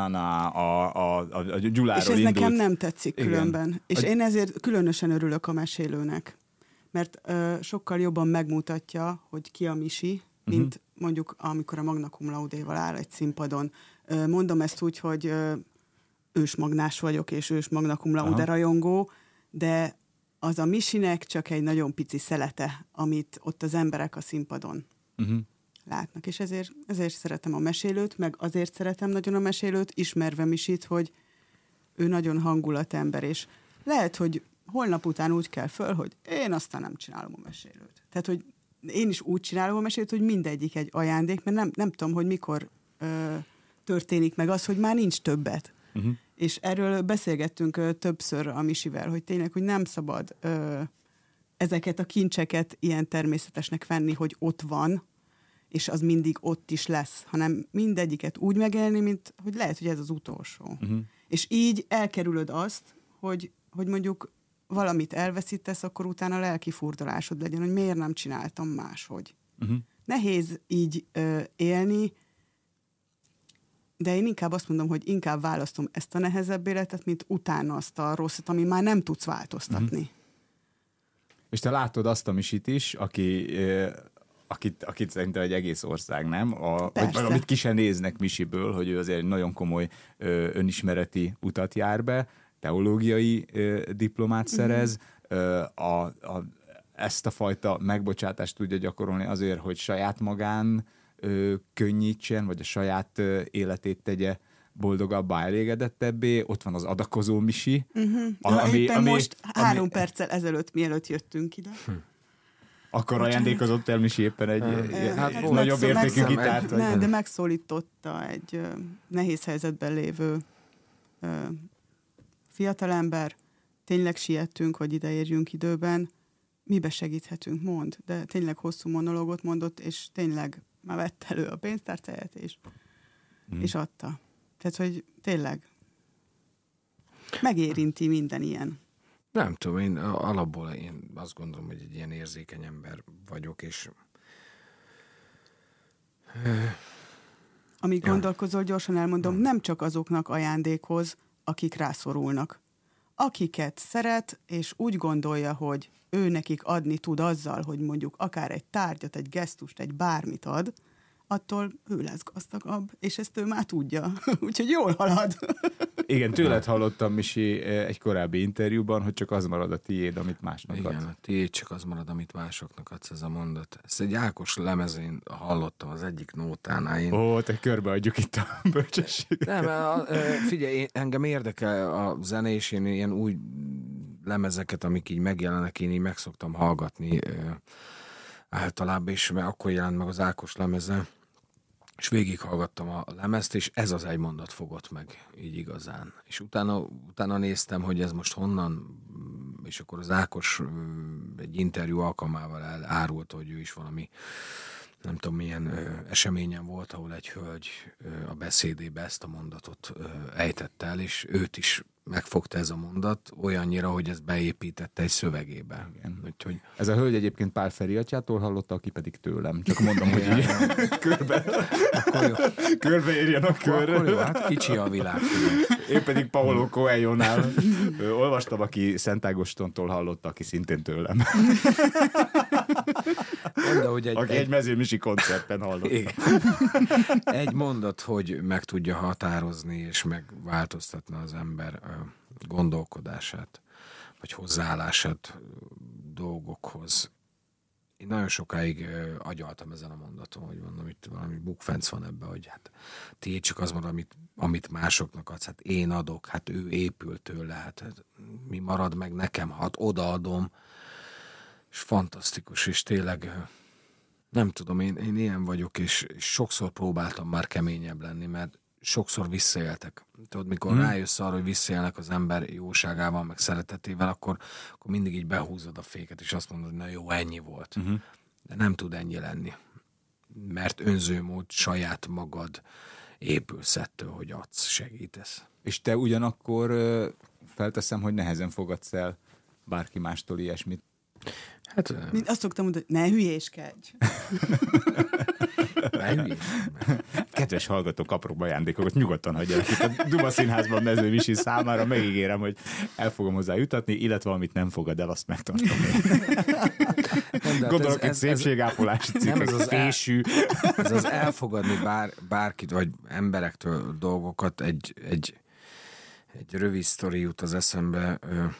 a Gyuláról és ez indult. nekem nem tetszik különben. Igen. És én ezért különösen örülök a mesélőnek. Mert sokkal jobban megmutatja, hogy ki a Misi, mint mondjuk amikor a Magna Cum Laude-val áll egy színpadon. Mondom ezt úgy, hogy ősmagnás vagyok, és ős Magna Cum Laude rajongó, de az a Misinek csak egy nagyon pici szelete, amit ott az emberek a színpadon látnak. És ezért szeretem a mesélőt, meg azért szeretem nagyon a mesélőt, ismerve Misit, hogy ő nagyon hangulatember, és lehet, hogy holnap után úgy kell föl, hogy én aztán nem csinálom a mesélőt. Tehát, hogy én is úgy csinálom a mesélőt, hogy mindegyik egy ajándék, mert nem tudom, hogy mikor történik meg az, hogy már nincs többet. És erről beszélgettünk többször a Misivel, hogy tényleg, hogy nem szabad ezeket a kincseket ilyen természetesnek venni, hogy ott van, és az mindig ott is lesz, hanem mindegyiket úgy megélni, mint hogy lehet, hogy ez az utolsó. És így elkerülöd azt, hogy mondjuk valamit elveszítesz, akkor utána lelki furdalásod legyen, hogy miért nem csináltam máshogy. Nehéz így élni, de én inkább azt mondom, hogy inkább választom ezt a nehezebb életet, mint utána azt a rosszat, ami már nem tudsz változtatni. És te látod azt a Misit is, akit szerintem egy egész ország, nem? Vagy amit ki se néznek Misiből, hogy ő azért egy nagyon komoly önismereti utat jár be, teológiai diplomát szerez, ezt a fajta megbocsátást tudja gyakorolni azért, hogy saját magán könnyítsen, vagy a saját életét tegye boldogabbá, elégedettebbé. Ott van az adakozó Misi. Éppen most 3 perccel ezelőtt, mielőtt jöttünk ide. Akkor ajándékozott el Misi éppen egy nagyobb értékű gitárt? De megszólította egy nehéz helyzetben lévő fiatalember. Tényleg siettünk, hogy ide érjünk időben. Mibe segíthetünk, mond. De tényleg hosszú monológot mondott, és tényleg már vett elő a pénztárcáját, és adta. Tehát, hogy tényleg megérinti minden ilyen. Nem tudom, én alapból én azt gondolom, hogy egy ilyen érzékeny ember vagyok, és amíg gondolkozol, gyorsan elmondom, nem csak azoknak ajándékhoz, akik rászorulnak. Akiket szeret, és úgy gondolja, hogy ő nekik adni tud azzal, hogy mondjuk akár egy tárgyat, egy gesztust, egy bármit ad, attól ő lesz gazdagabb, és ezt ő már tudja. Úgyhogy jól halad. Igen, tőled hallottam, Misi, egy korábbi interjúban, hogy csak az marad a tiéd, amit másnak adsz. Igen, a tiéd csak az marad, amit másoknak adsz, ez a mondat. Ezt egy Ákos lemezén hallottam az egyik nótánál. Ó, te körbeadjuk itt a bölcsességet. Nem, figyelj, engem érdekel a zene, és én ilyen új lemezeket, amik így megjelennek, én így meg szoktam hallgatni. általában is, mert akkor jelent meg az Ákos lemeze, és végighallgattam a lemezt, és ez az egy mondat fogott meg így igazán. És utána néztem, hogy ez most honnan, és akkor az Ákos egy interjú alkalmával elárult, hogy ő is valami, nem tudom milyen eseményen volt, ahol egy hölgy a beszédébe ezt a mondatot ejtette el, és őt is megfogta ez a mondat olyannyira, hogy ezt beépítette egy szövegébe. Úgyhogy... Ez a hölgy egyébként Pál Feri atyától hallotta, aki pedig tőlem. Csak mondom, hogy így körbeérjen a körre. Akkor jó, hát kicsi a világ. Én pedig Paulo Coelho-nál olvastam, aki Szent Ágostontól hallotta, aki szintén tőlem. Mondta, hogy aki egy mezőmisi koncerten hallotta. Igen. Egy mondat, hogy meg tudja határozni és megváltoztatni az ember gondolkodását, vagy hozzáállását dolgokhoz. Én nagyon sokáig agyaltam ezen a mondaton, hogy mondom, itt valami bukfenc van ebben, hogy hát tiéd csak az van, amit másoknak adsz, hát én adok, hát ő épül tőle, hát mi marad meg nekem, hát odaadom, és fantasztikus, és tényleg nem tudom, én ilyen vagyok, és sokszor próbáltam már keményebb lenni, mert sokszor visszaéltek. Tudod, mikor rájössz arra, hogy visszaélnek az ember jóságával, meg szeretetével, akkor mindig így behúzod a féket, és azt mondod, hogy na jó, ennyi volt. De nem tud ennyi lenni. Mert önzőmód, saját magad épülsz ettől, hogy adsz, segítesz. És te ugyanakkor felteszem, hogy nehezen fogadsz el bárki mástól ilyesmit. Hát, azt szoktam mondani, hogy ne hülyéskedj. Kedves hallgatók, apró ajándékokat nyugodtan hagyjanak itt a Duma Színházban Mezőmisi számára, megígérem, hogy el fogom hozzá jutatni, illetve amit nem fogad el, azt megtartom. Gondolok egy szépségápolási cikkek, fésű. Ez az elfogadni bárkit, vagy emberektől dolgokat, egy rövid sztori jut az eszembe,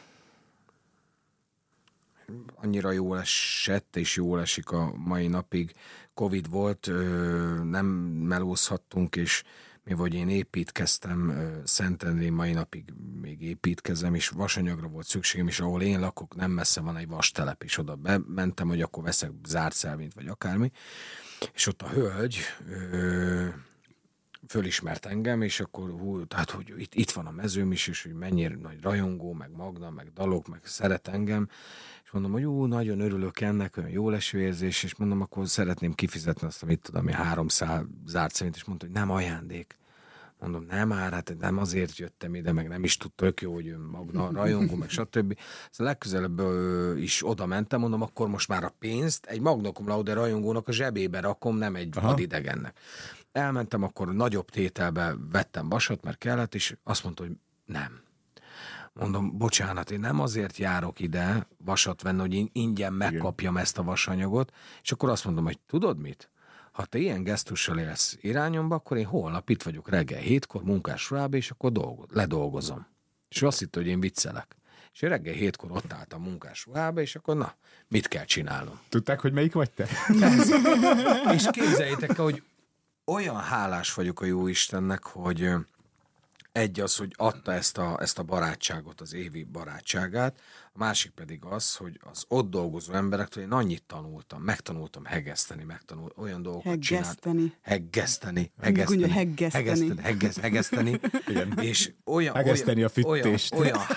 annyira jól esett, és jól esik a mai napig. Covid volt, nem melózhattunk, és mi vagy én építkeztem, Szentendrén mai napig még építkezem, és vasanyagra volt szükségem, és ahol én lakok, nem messze van egy vastelep, és oda bementem, hogy akkor veszek zárt szelvényt, vagy akármi, és ott a hölgy fölismert engem, és akkor tehát, hogy itt van a mezőm is, és hogy mennyire nagy rajongó, meg Magda, meg dalok, meg szeret engem, és mondom, hogy nagyon örülök ennek, olyan jó leső érzés, és mondom, akkor szeretném kifizetni azt, amit tudom, 300 zárt szerint, és mondta, hogy nem ajándék. Mondom, nem már, hát nem azért jöttem ide, meg nem is tudta, tök jó, hogy ő Magda rajongó, meg stb. Szóval legközelebb is oda mentem, mondom, akkor most már a pénzt egy Magna Cum Laude rajongónak a zsebébe rakom, nem egy vadidegennek. Elmentem, akkor nagyobb tételbe vettem vasat, mert kellett, és azt mondta, hogy nem. Mondom, bocsánat, én nem azért járok ide vasat venni, hogy ingyen megkapjam ezt a vasanyagot, és akkor azt mondom, hogy tudod mit? Ha te ilyen gesztussal élsz irányomba, akkor én holnap itt vagyok reggel 7-kor munkás ruhába, és akkor ledolgozom. És azt hitt, hogy én viccelek. És reggel 7-kor ott álltam munkás ruhába, és akkor na, mit kell csinálnom? Tudták, hogy melyik vagy te? És képzeljétek el, hogy olyan hálás vagyok a Jóistennek, hogy egy az, hogy adta ezt a barátságot, az évi barátságát, a másik pedig az, hogy az ott dolgozó emberektől én annyit tanultam, megtanultam hegeszteni, olyan dolgokat csinálni. Heggeszteni. És hegeszteni a füttést.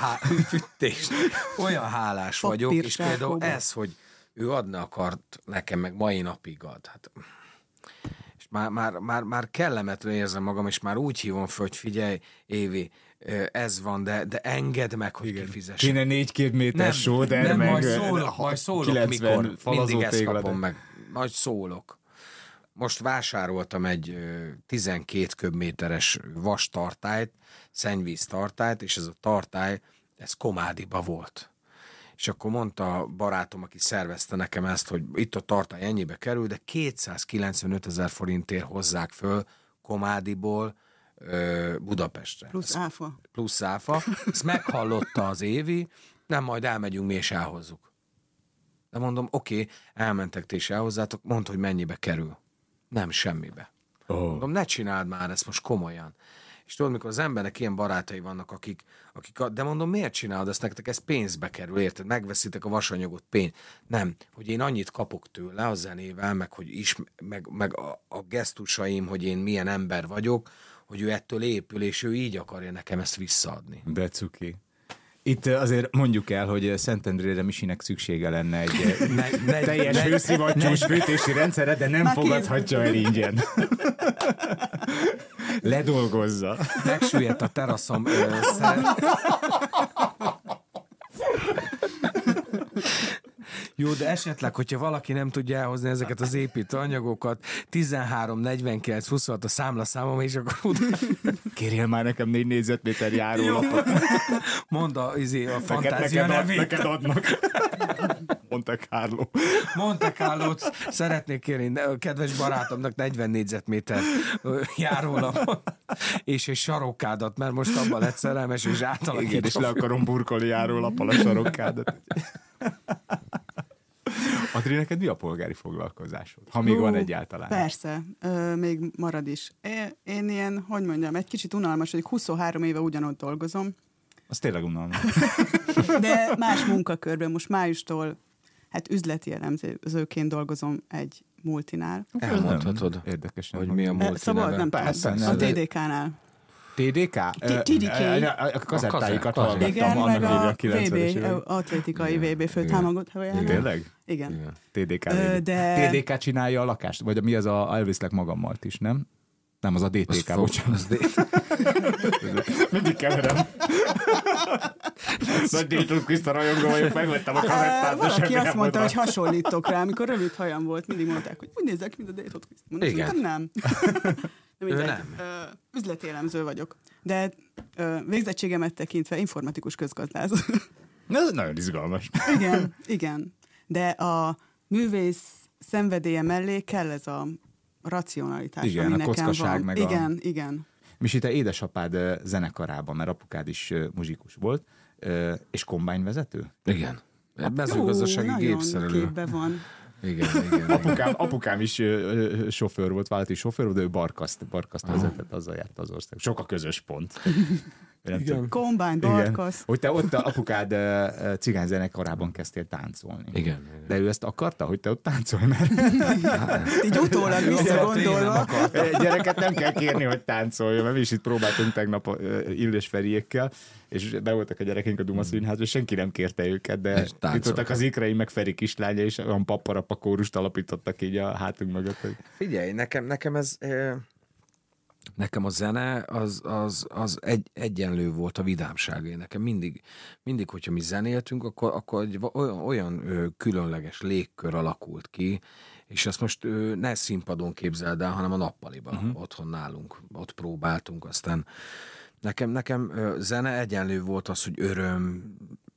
Olyan hálás vagyok, és például ez, hogy ő adni akart nekem, meg mai napig ad. Hát, és már kellemetlen érzem magam, és már úgy hívom föl, hogy figyelj, Évi, ez van, de engedd meg, hogy kifizessem. Kéne 4 kilométer sóder, nem, meg majd szólok, mikor mindig ezt kapom meg. Majd szólok. Most vásároltam egy 12 köbméteres vastartályt, szennyvíz tartályt, és ez a tartály, ez Komádiba volt. És akkor mondta a barátom, aki szervezte nekem ezt, hogy itt a tartály ennyibe kerül, de 295 000 forintért hozzák föl Komádiból Budapestre. Plusz áfa. Ezt meghallotta az Évi, nem, majd elmegyünk mi és elhozzuk. De mondom, oké, elmentek ti és elhozzátok, mondd, hogy mennyibe kerül. Nem, semmibe. Mondom, ne csináld már ezt most komolyan. És tudod, mikor az embernek ilyen barátai vannak, akik de mondom, miért csinálod ezt nektek? Ez pénzbe kerül, érted? Megveszitek a vasanyagot, pénz. Nem, hogy én annyit kapok tőle a zenével, meg hogy meg a gesztusaim, hogy én milyen ember vagyok, hogy ő ettől épül, és ő így akarja nekem ezt visszaadni. De cuki. Itt azért mondjuk el, hogy Szentendrére Misinek szüksége lenne egy teljes hőszivattyús fűtési rendszerre, de nem fogadhatja el ingyen. Ledolgozza. Megsüllyedt a teraszom. Jó, de esetleg, hogyha valaki nem tudja elhozni ezeket az építőanyagokat, 13, 49, 26 a számlaszámom, és akkor kérjél már nekem 4 négyzetméter járólapot. Mondd a fantázia nevét. Neked adnak. Monte Carlo-t szeretnék kérni a kedves barátomnak 40 négyzetméter járólapot, és egy sarokkádat, mert most abban lett szerelmes, és átalakítom. Igen, és le akarom burkolni járólappal a sarokkádat. Adri, neked mi a polgári foglalkozásod? Ha még van egyáltalán. Persze, még marad is. Én ilyen, hogy mondjam, egy kicsit unalmas, hogy 23 éve ugyanott dolgozom. Az tényleg unalmas. De más munkakörben, most májustól üzleti elemzőként dolgozom egy multinál. Elmondhatod, érdekesen, hogy mi a multi szabad, neve? nem Persze, tudom. A TDK-nál. TDK? TDK. A kazettáikat hallgattam. Igen, meg a VB, atlétikai VB főtámogatójánál. Tényleg? Igen. TDK. TDK csinálja a lakást? Vagy mi az a elviszlek magammal is, nem? Nem, az a DTK, bocsánat. Mindig keverem. Nagy Détrusz Kriszta rajongó vagyok, megvettem a kazettát. Valaki azt mondta, hogy hasonlítok rá, amikor rövid hajam volt, mindig mondták, hogy úgy nézek, mint a Détrusz Kriszta. Mondom, igen. Nem. Nem. Üzletélemző vagyok. De végzettségemet tekintve informatikus közgazdász. Ez nagyon izgalmas. Igen. De a művész szenvedélye mellé kell ez a racionalitás, igen, ami a nekem kockaság, van. meg Igen. Misi, te édesapád zenekarában, mert apukád is muzsikus volt, és kombányvezető? Igen. Mezőgazdasági gépszerelő. Képbe van. Igen. Apukám is sofőr volt, vállalati sofőr volt, de ő barkaszt vezetett, azzal járt az ország. Sok a közös pont. Kombány, barkasz. Hogy te ott apukád cigány zenekarában kezdtél táncolni. Igen. De ő ezt akarta, hogy te ott táncolj, mert... Így utólag visszagondolva. Gyereket nem kell kérni, hogy táncoljon, mert mi is itt próbáltunk tegnap Illés Feriékkel, és be voltak a gyerekeink a Duma Színházban, és senki nem kérte őket, de itt voltak az Ikrei, meg Feri kislánya, és olyan papparapa kórust alapítottak így a hátunk mögött. Hogy... Figyelj, nekem ez... Nekem a zene az egyenlő volt a vidámsága. Nekem mindig, hogyha mi zenéltünk, akkor egy olyan különleges légkör alakult ki, és ezt most ne színpadon képzeld el, hanem a nappaliban, otthon nálunk, ott próbáltunk, aztán nekem zene egyenlő volt az, hogy öröm,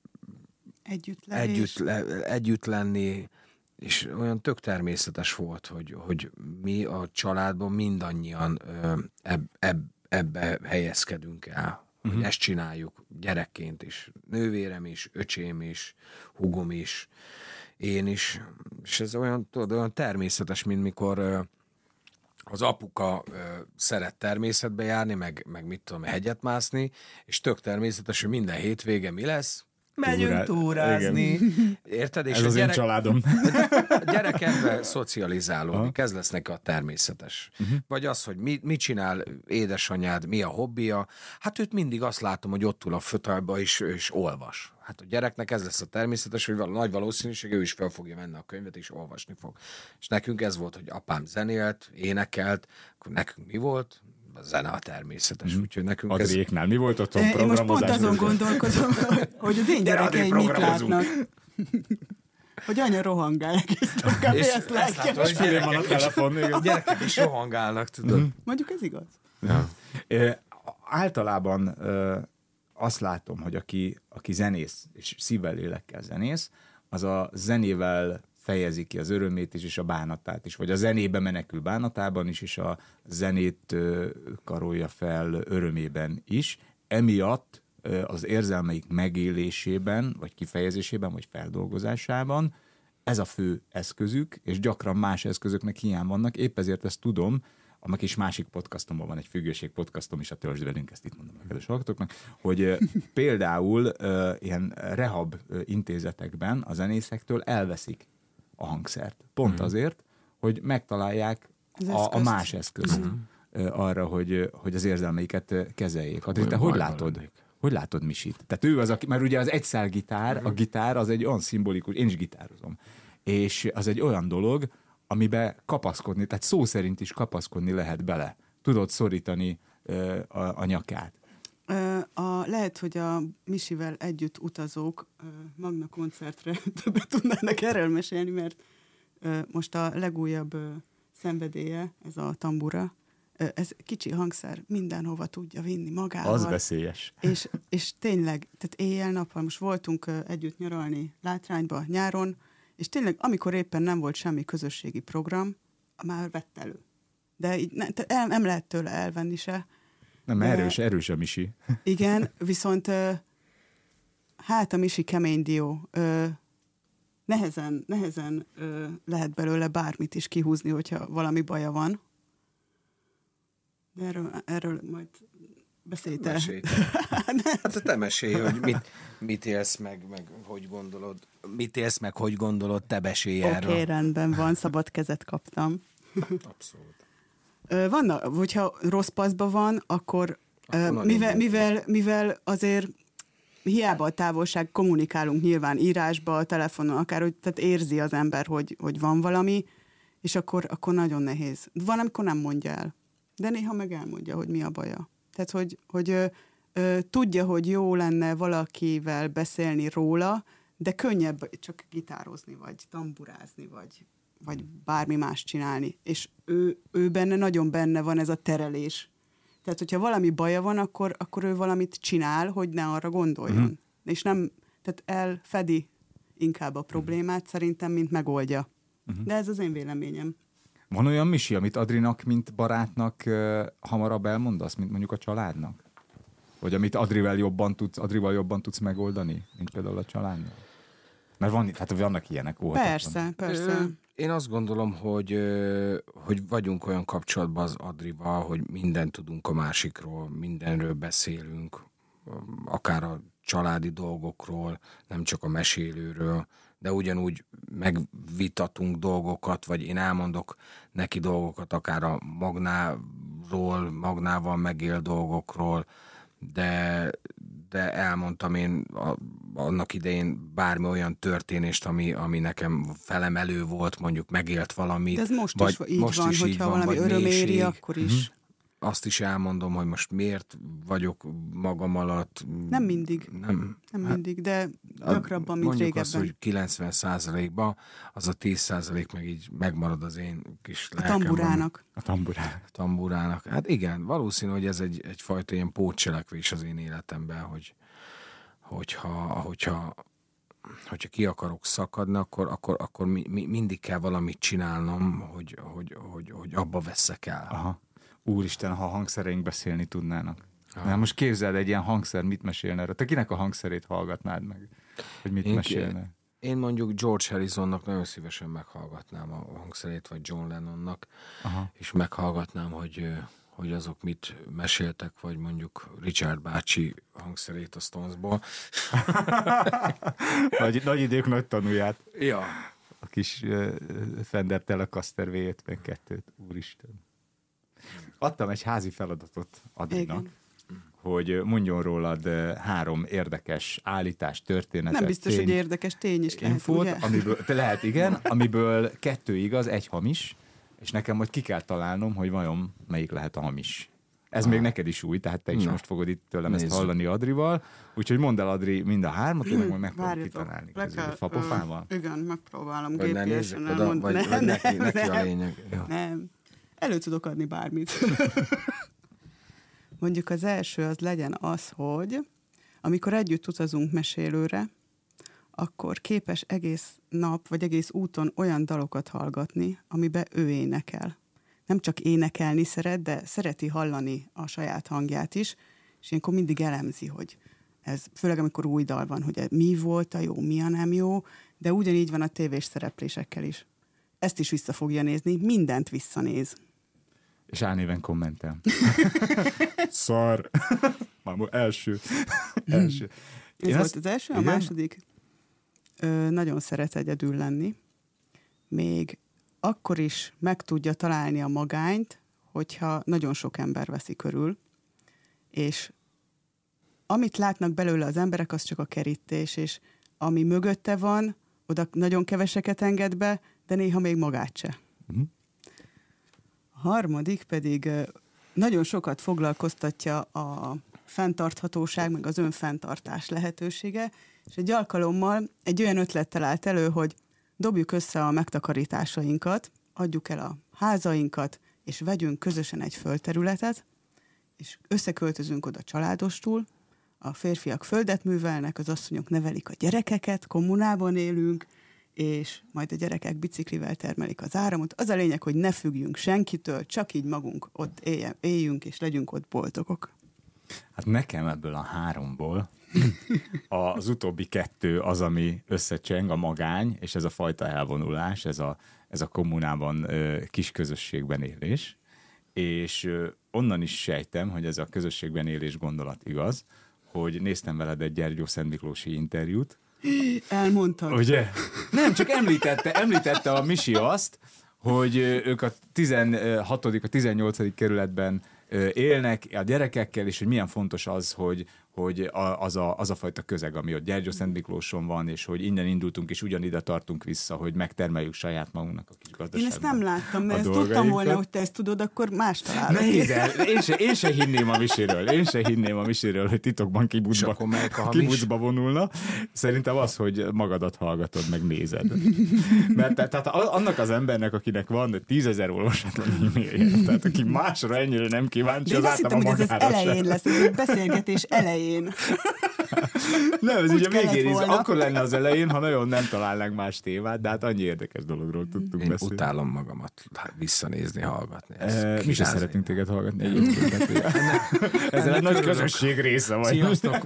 együtt lenni, és olyan tök természetes volt, hogy mi a családban mindannyian ebbe helyezkedünk el. Hogy ezt csináljuk gyerekként is. Nővérem is, öcsém is, húgom is, én is. És ez olyan természetes, mint mikor az apuka szeret természetbe járni, meg mit tudom, hegyet mászni, és tök természetes, hogy minden hétvége mi lesz? Megyünk túrázni. Érted? És ez az én családom. A gyerek ebben szocializálódni, ez lesz neki a természetes. Vagy az, hogy mit csinál édesanyád, mi a hobbija. Hát őt mindig azt látom, hogy ott ül a fötállba és olvas. Hát a gyereknek ez lesz a természetes, hogy nagy valószínűség ő is fel fogja venni a könyvet, és olvasni fog. És nekünk ez volt, hogy apám zenélt, énekelt, akkor nekünk mi volt? A zene a természetes, úgyhogy nekünk Adriéknál mi volt otthon Én programozás? most pont azon gondolkozom, hogy az én gyerekeim mit látnak. Hogy anya rohangál egész nap, és ezt látja. És fülén van a telefon. A gyerekek is rohangálnak, tudod. Mondjuk ez igaz. Ja. Általában azt látom, hogy aki zenész, és szívvel lélekkel zenész, az a zenével fejezi ki az örömét is, és a bánatát is, vagy a zenébe menekül bánatában is, és a zenét karolja fel örömében is. Emiatt az érzelmeik megélésében, vagy kifejezésében, vagy feldolgozásában ez a fő eszközük, és gyakran más eszközöknek hiány vannak. Épp ezért ezt tudom, a kis másik podcastomban van egy függőség podcastom is, a Töltsd velünk, ezt itt mondom a kedves hallgatóknak, hogy például ilyen rehab intézetekben a zenészektől elveszik a hangszert. Pont azért, hogy megtalálják a más eszközt arra, hogy az érzelmeiket kezeljék. Te hogy látod? Hogy látod Misit? Tehát ő az, mert ugye az egyszál gitár, a gitár az egy olyan szimbolikus, én is gitározom, és az egy olyan dolog, amiben kapaszkodni, tehát szó szerint is kapaszkodni lehet bele. Tudod szorítani a nyakát. Lehet, hogy a Misivel együtt utazók Magna koncertre többet tudnának erről mesélni, mert most a legújabb szenvedélye, ez a tambura, ez kicsi hangszer, mindenhova tudja vinni magával. Az veszélyes. És tényleg, tehát éjjel-nappal most voltunk együtt nyaralni Látrányba nyáron, és tényleg, amikor éppen nem volt semmi közösségi program, már vett elő. De így nem lehet tőle elvenni se. Nem, erős a Misi. Igen, viszont hát a Misi kemény dió. Nehezen lehet belőle bármit is kihúzni, hogyha valami baja van. De erről majd beszélj te. Mesélj te. Hát te mesélj, hogy mit élsz meg hogy gondolod. Mit élsz meg, hogy gondolod, te mesélj erről. Oké, rendben van, szabad kezet kaptam. Abszolút. Vannak, hogyha rossz paszba van, akkor mivel azért hiába a távolság, kommunikálunk nyilván írásba, telefonon, akár, hogy tehát érzi az ember, hogy van valami, és akkor nagyon nehéz. Van, amikor nem mondja el. De néha meg elmondja, hogy mi a baja. Tehát, hogy tudja, hogy jó lenne valakivel beszélni róla, de könnyebb csak gitározni, vagy tamburázni, vagy bármi más csinálni. És ő benne, nagyon benne van ez a terelés. Tehát, hogyha valami baja van, akkor ő valamit csinál, hogy ne arra gondoljon. És nem, tehát elfedi inkább a problémát szerintem, mint megoldja. De ez az én véleményem. Van olyan Misi, amit Adrinak, mint barátnak hamarabb elmondasz, mint mondjuk a családnak? Vagy amit Adrival jobban tudsz megoldani, mint például a családnak? Mert vannak ilyenek óhatatlan. Persze. Én azt gondolom, hogy vagyunk olyan kapcsolatban az Adrival, hogy mindent tudunk a másikról, mindenről beszélünk, akár a családi dolgokról, nem csak a mesélőről, de ugyanúgy megvitatunk dolgokat, vagy én elmondok neki dolgokat, akár a Magnával megél dolgokról, de elmondtam én annak idején bármi olyan történést, ami nekem felemelő volt, mondjuk megélt valamit. De ez most is így van, hogyha valami öröm éri, akkor is. Azt is elmondom, hogy most miért vagyok magam alatt. Nem mindig. Nem mindig, de gyakrabban, mint mondjuk régebben. Mondjuk azt, hogy 90%-ban az a 10% meg így megmarad az én kis lelkemben. Tamburának. A tamburának. Hát igen, valószínű, hogy ez egyfajta ilyen pótcselekvés az én életemben, hogyha ki akarok szakadni, akkor mindig kell valamit csinálnom, hogy abba veszek el. Aha. Úristen, ha a hangszereink beszélni tudnának. Na, most képzeld, egy ilyen hangszer mit mesélne erre? Te kinek a hangszerét hallgatnád meg? Hogy mit mesélne? Én mondjuk George Harrisonnak nagyon szívesen meghallgatnám a hangszerét, vagy John Lennonnak, és meghallgatnám, hogy azok mit meséltek, vagy mondjuk Richard bácsi hangszerét a Stonesból. nagy idők nagy tanúját. Ja. A kis Fender Telecaster V52-t, úristen. Adtam egy házi feladatot Adrinak, hogy mondjon rólad 3 érdekes állítás, történetet. Nem biztos, hogy érdekes tény is lehet, infót, ugye? Lehet, igen, amiből 2 igaz, 1 hamis, és nekem majd ki kell találnom, hogy vajon melyik lehet a hamis. Ez még neked is új, tehát te is most fogod itt tőlem ezt hallani Adrival, úgyhogy mondd el, Adri, mind a 3-at, én meg majd megpróbálom kitalálni közül. Fapofával? Igen, megpróbálom vagy GPS-en elmondani. Vagy neki a lényeg. Jó. Nem. Elő tudok adni bármit. Mondjuk az első az legyen az, hogy amikor együtt utazunk mesélőre, akkor képes egész nap, vagy egész úton olyan dalokat hallgatni, amiben ő énekel. Nem csak énekelni szeret, de szereti hallani a saját hangját is, és ilyenkor mindig elemzi, hogy ez, főleg amikor új dal van, hogy mi volt a jó, mi a nem jó, de ugyanígy van a tévés szereplésekkel is. Ezt is vissza fogja nézni, mindent visszanéz. És álnéven kommentem. Szar. Már első. Ez volt az első, a második. Nagyon szeret egyedül lenni. Még akkor is meg tudja találni a magányt, hogyha nagyon sok ember veszi körül, és amit látnak belőle az emberek, az csak a kerítés, és ami mögötte van, oda nagyon keveseket enged be, de néha még magát se. A harmadik pedig nagyon sokat foglalkoztatja a fenntarthatóság, meg az önfenntartás lehetősége, és egy alkalommal egy olyan ötlettel állt elő, hogy dobjuk össze a megtakarításainkat, adjuk el a házainkat, és vegyünk közösen egy földterületet, és összeköltözünk oda családostul, a férfiak földet művelnek, az asszonyok nevelik a gyerekeket, kommunában élünk, és majd a gyerekek biciklivel termelik az áramot. Az a lényeg, hogy ne függjünk senkitől, csak így magunk ott éljünk, és legyünk ott boldogok. Hát nekem ebből a 3-ból az utóbbi 2 az, ami összecseng, a magány, és ez a fajta elvonulás, ez a kommunában kis közösségben élés, és onnan is sejtem, hogy ez a közösségben élés gondolat igaz, hogy néztem veled egy Gyergyó Szent Miklósi interjút. Elmondtad. Ugye? Nem, csak említette a Misi azt, hogy ők a 16. a 18. kerületben élnek a gyerekekkel, és hogy milyen fontos az, hogy az a fajta közeg, ami ott Gyergyó Szent Miklóson van, és hogy innen indultunk, és ugyanide tartunk vissza, hogy megtermeljük saját magunknak a kis gazdaságban. Én ezt nem láttam, mert ezt tudtam volna, hogy te ezt tudod, akkor más találok. Nehéz el. Én se hinném a Misiről, hogy titokban kibucba vonulna. Szerintem az, hogy magadat hallgatod, meg nézed. Mert tehát annak az embernek, akinek van 10 000 olvasatlan e-mailje, tehát aki másra ennyire nem kíváncsi, az általában magára. De én azt hittem, hogy ez az elején lesz, ez egy beszélgetés elején. Nem, ez ugye végén is. Akkor lenne az elején, ha nagyon nem találnánk más témát, de hát annyi érdekes dologról tudtunk én beszélni. Utálom magamat visszanézni, hallgatni. Mi sem szeretünk téged hallgatni egyébként. Ezzel egy nagy közösség része vagy. Sziasztok!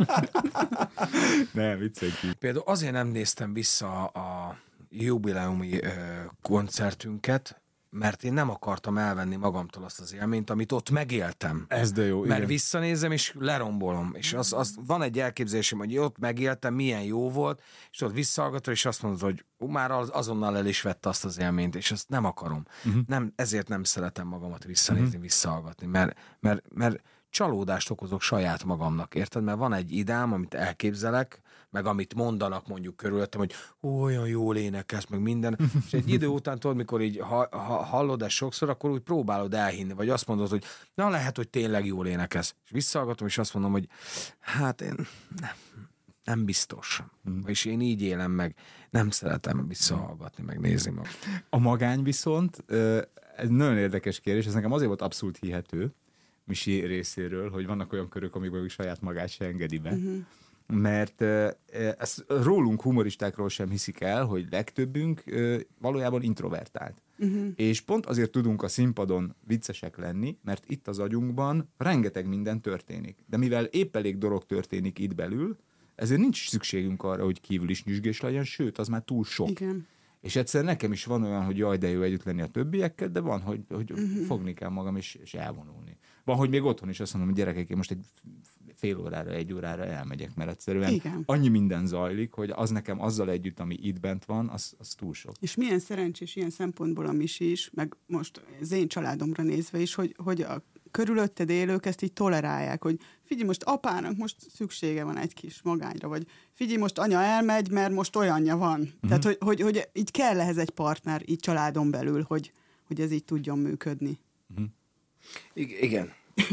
Nem, viccelj ki. Például azért nem néztem vissza a jubileumi koncertünket, mert én nem akartam elvenni magamtól azt az élményt, amit ott megéltem. Ez de jó, mert igen. Visszanézem, és lerombolom. És az van egy elképzelésem, hogy ott megéltem, milyen jó volt, és ott visszahallgatod, és azt mondod, hogy már azonnal el is vette azt az élményt, és azt nem akarom. Nem, ezért nem szeretem magamat visszanézni, visszahallgatni, mert csalódást okozok saját magamnak, érted? Mert van egy ideám, amit elképzelek, meg amit mondanak mondjuk körülöttem, hogy olyan jól énekelsz, meg minden, és egy idő után tudod, mikor így hallod ezt sokszor, akkor úgy próbálod elhinni, vagy azt mondod, hogy na lehet, hogy tényleg jól énekelsz. És visszahallgatom, és azt mondom, hogy hát én nem biztos. És én így élem meg, nem szeretem visszahallgatni, meg nézni magam. A magány viszont, ez nagyon érdekes kérdés, ez nekem azért volt abszolút hihető, Misi részéről, hogy vannak olyan körök, amikben saját magát se engedi be. Mert ezt rólunk humoristákról sem hiszik el, hogy legtöbbünk valójában introvertált. És pont azért tudunk a színpadon viccesek lenni, mert itt az agyunkban rengeteg minden történik. De mivel épp elég dolog történik itt belül, ezért nincs szükségünk arra, hogy kívül is nyüzsgés legyen, sőt, az már túl sok. Igen. És egyszer nekem is van olyan, hogy jaj, de jó együtt lenni a többiekkel, de van, hogy fogni kell magam és elvonulni. Van, hogy még otthon is azt mondom, hogy gyerekek, én most egy fél órára, 1 órára elmegyek, mert egyszerűen annyi minden zajlik, hogy az nekem azzal együtt, ami itt bent van, az túl sok. És milyen szerencsés ilyen szempontból a Misi is, meg most az én családomra nézve is, hogy a körülötted élők ezt így tolerálják, hogy figyelj, most apának most szüksége van egy kis magányra, vagy figyelj, most anya elmegy, mert most olyanja van. Tehát, hogy így kell ehhez egy partner, így családon belül, hogy ez így tudjon működni. Igen.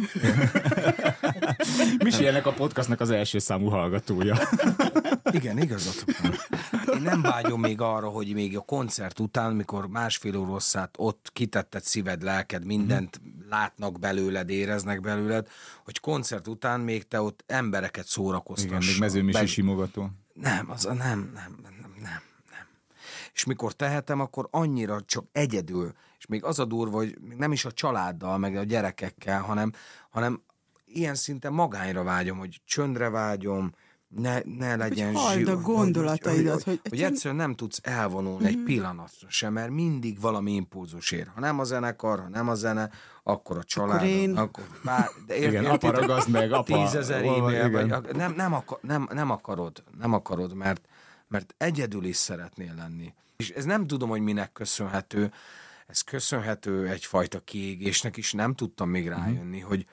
Misi ennek a podcastnak az első számú hallgatója. Igen, igazatok van. Én nem vágyom még arra, hogy még a koncert után, mikor 1,5 óra hosszát ott kitetted szíved, lelked, mindent látnak belőled, éreznek belőled, hogy koncert után még te ott embereket szórakoztass. Igen, még Mezőmisi simogató. Nem. És mikor tehetem, akkor annyira csak egyedül, és még az a durva, hogy nem is a családdal, meg a gyerekekkel, hanem ilyen szinten magányra vágyom, hogy csöndre vágyom, ne legyen halld a gondolataidat, hogy egyszerűen nem tudsz elvonulni egy pillanatra sem, mert mindig valami impulzus ér. Ha nem a zenekar, ha nem a zene, akkor a család. Akkor én. Igen, apa ragaszd meg, apa. 10 000 e-mail, vagy nem akarod, mert egyedül is szeretnél lenni. És ez nem tudom, hogy minek köszönhető. Ez köszönhető egyfajta kiégésnek is, nem tudtam még rájönni, hogy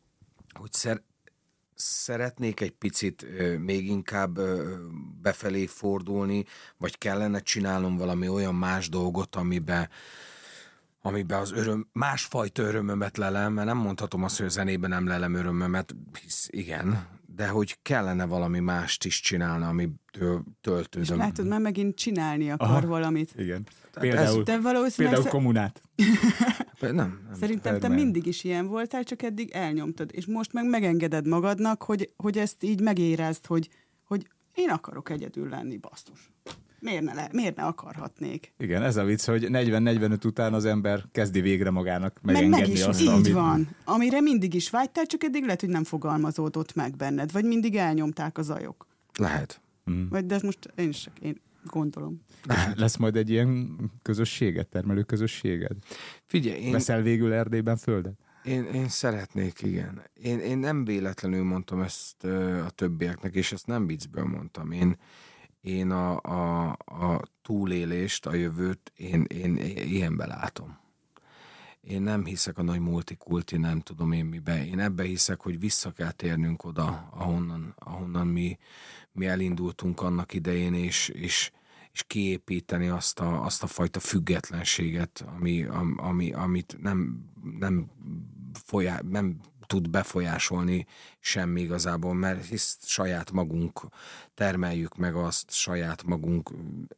szeretnék egy picit még inkább befelé fordulni, vagy kellene csinálnom valami olyan más dolgot, amiben az másfajta örömömet lelem, mert nem mondhatom azt, hogy a zenében nem lelem örömömet, hisz igen, de hogy kellene valami mást is csinálni, ami töltődöm. És látod, már megint csinálni akar valamit. Igen. Például kommunát. Nem. Szerintem te mindig is ilyen voltál, csak eddig elnyomtad, és most meg megengeded magadnak, hogy ezt így megérezd, hogy én akarok egyedül lenni, basszus. Miért ne akarhatnék? Igen, ez a vicc, hogy 40-45 után az ember kezdi végre magának megengedni azt, így amit... van. Amire mindig is vágytál, csak eddig lehet, hogy nem fogalmazódott meg benned, vagy mindig elnyomták az ajok. Lehet. Vagy de ez most én gondolom. Lesz majd egy ilyen közösséged, termelő közösséged? Figyelj, veszel végül Erdélyben földet? Én szeretnék, igen. Én nem véletlenül mondtam ezt a többieknek, és ezt nem viccből mondtam. Én a túlélést, a jövőt én ilyenbe látom. Én nem hiszek a nagy multikulti, nem tudom én mibe. Én ebbe hiszek, hogy vissza kell térnünk oda, ahonnan mi elindultunk annak idején, és kiépíteni azt a fajta függetlenséget, amit nem tud befolyásolni semmi igazából, mert hisz saját magunk termeljük meg azt, saját magunk.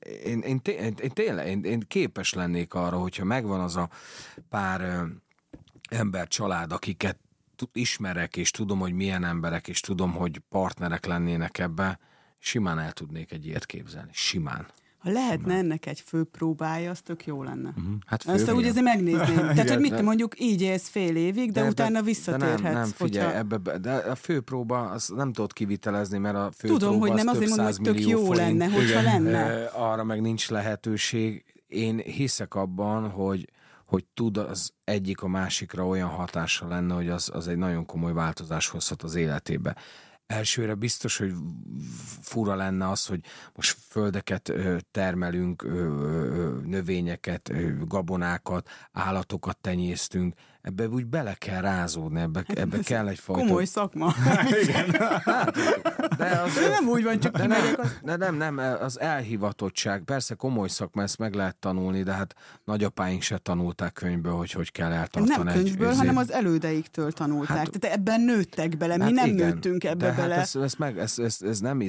Én képes lennék arra, hogyha megvan az a pár ember, család, akiket ismerek, és tudom, hogy milyen emberek, és tudom, hogy partnerek lennének ebbe, simán el tudnék egy ilyet képzelni. Simán. Ha lehetne ennek egy fő próbája, az tök jó lenne. Hát azt úgy azért megnézném. Tehát, hogy mit te mondjuk így élsz fél évig, de utána visszatérhetsz. Nem, figyelj, de a főpróba, azt nem tudod kivitelezni, mert a főpróba tudom, hogy nem, azért mondom, hogy tök jó lenne, hogyha lenne. Arra meg nincs lehetőség. Én hiszek abban, hogy tud az egyik a másikra olyan hatással lenne, hogy az egy nagyon komoly változás hozhat az életébe. Elsőre biztos, hogy fura lenne az, hogy most földeket termelünk, növényeket, gabonákat, állatokat tenyésztünk. Ebbe úgy bele kell rázódni, ebbe kell egyfajta... Komoly szakma. Igen. De nem úgy van, csak nem, az elhivatottság. Persze komoly szakma, ezt meg lehet tanulni, de hát nagyapáink se tanulták könyvből, hogy kell eltartani. Nem könyvből, hanem az elődeiktől tanulták. Hát, tehát ebben nőttek bele, mi nem nőttünk ebbe bele. Ez nem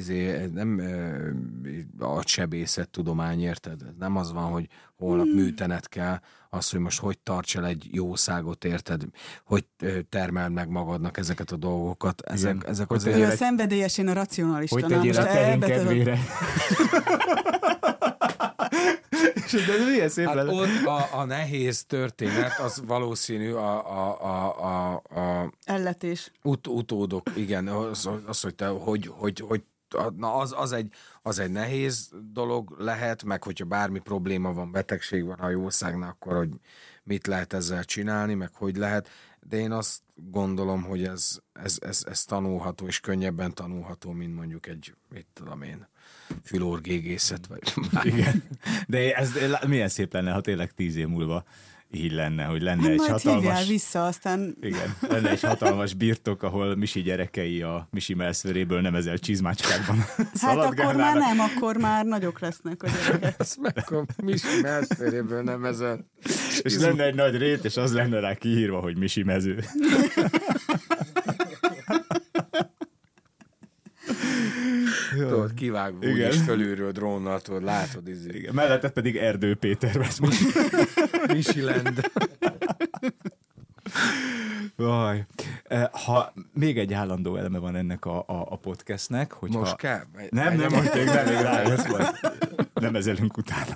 agysebészet tudomány, érted? Nem az van, hogy holnap műtened kell, az, hogy most hogy tarts el egy jószágot, érted? Hogy termeld meg magadnak ezeket a dolgokat. Ezek az a szenvedélyes, én a racionalista. Hogy tegyél a terén kedvére. De ez milyen szép lenne. Ott a nehéz történet, az valószínű elletés. Utódok, igen, az, hogy te, hogy na az egy nehéz dolog lehet, meg hogyha bármi probléma van, betegség van, ha jószágna, akkor hogy mit lehet ezzel csinálni, meg hogy lehet, de én azt gondolom, hogy ez tanulható, és könnyebben tanulható, mint mondjuk egy, mit tudom én, fülorgégészet, vagy igen. De ez milyen szép lenne, ha tényleg 10 év múlva így lenne, hogy lenne egy majd hatalmas... vissza, aztán... Igen, lenne egy hatalmas birtok, ahol Misi gyerekei a Misi melszöréből nemezel csizmácskákban hát akkor már nem, akkor már nagyok lesznek a gyerekek. Azt meg a Misi melszöréből nemezel. És lenne egy nagy rét, és az lenne rá kiírva, hogy Misi mező. Tudod, kivágva úgyis fölülről drónnal, tudod, látod. Igen, mellette pedig Erdő Péter vesz Misiland. Ha még egy állandó eleme van ennek a podcastnek, hogyha... Most kell? Nem, most még rájössz majd. Nem ezelünk utána.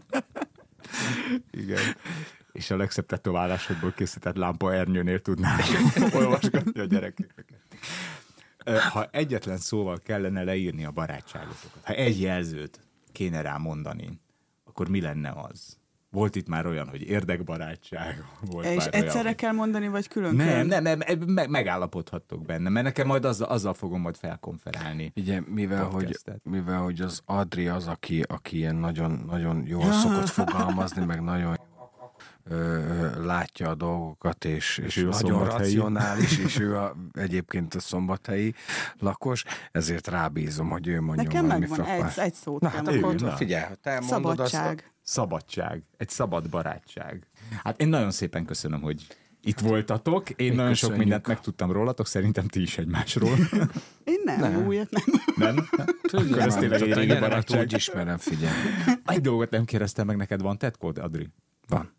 Igen. És a legszebb tetoválásodból készített lámpa ernyőnél tudnál olvasgatni a gyerekeket. Ha egyetlen szóval kellene leírni a barátságotokat, ha egy jelzőt kéne rá mondani, akkor mi lenne az? Volt itt már olyan, hogy érdekbarátság. Volt És már egyszerre olyan, kell mondani, vagy külön? Nem, megállapodhattok benne, mert nekem majd azzal fogom majd felkonferálni. Ugye, mivel hogy az Adri az, aki ilyen nagyon, nagyon jól szokott fogalmazni, meg nagyon látja a dolgokat, és nagyon racionális, és ő egyébként a szombathelyi lakos, ezért rábízom, hogy ő mondjon nekem valami megvan egy szót kell mondani. Figyelj, ha te mondod Szabadság. Szabadság. Egy szabad barátság. Hát én nagyon szépen köszönöm, hogy itt voltatok. Én nagyon sok mindent megtudtam rólatok, szerintem ti is egymásról. Én nem, újat nem. Nem? Akkor ez tényleg egy régi barátság. Úgy ismerem, figyelj. Egy dolgot nem kérdeztem meg, neked van tetkód, Adri? Van.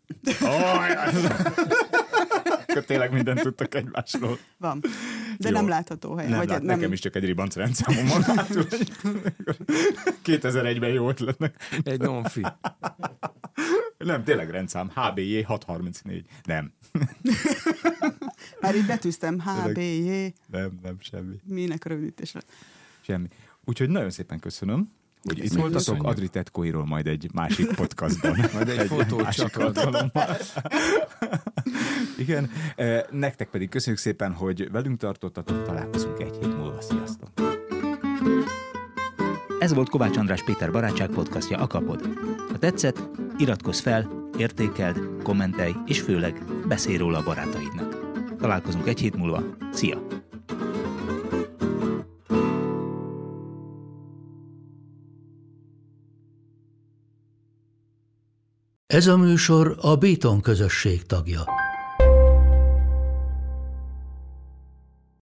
Akkor tényleg mindent tudtak egymásról. Van. De Jó. nem látható helyen. Nem lát, nekem is csak egy ribanc rendszámom van. 2001-ben jó ötletnek. Egy nonfi. Nem, tényleg rendszám. HBJ 634. Nem. Már itt betűztem HBJ. Nem, semmi. Minek a rövidítés lett? Semmi. Úgyhogy nagyon szépen köszönöm, hogy itt voltatok. köszönjük. Adri tetkóiról majd egy másik podcastban. Majd egy fotót másik csak alkalommal. Igen. Nektek pedig köszönjük szépen, hogy velünk tartottatok. Találkozunk egy hét múlva. Sziasztok! Ez volt Kovács András Péter barátság podcastja, a Kapod. Ha tetszett, iratkozz fel, értékeld, kommentelj, és főleg beszélj róla a barátaidnak. Találkozunk egy hét múlva. Szia! Ez a műsor a Béton közösség tagja.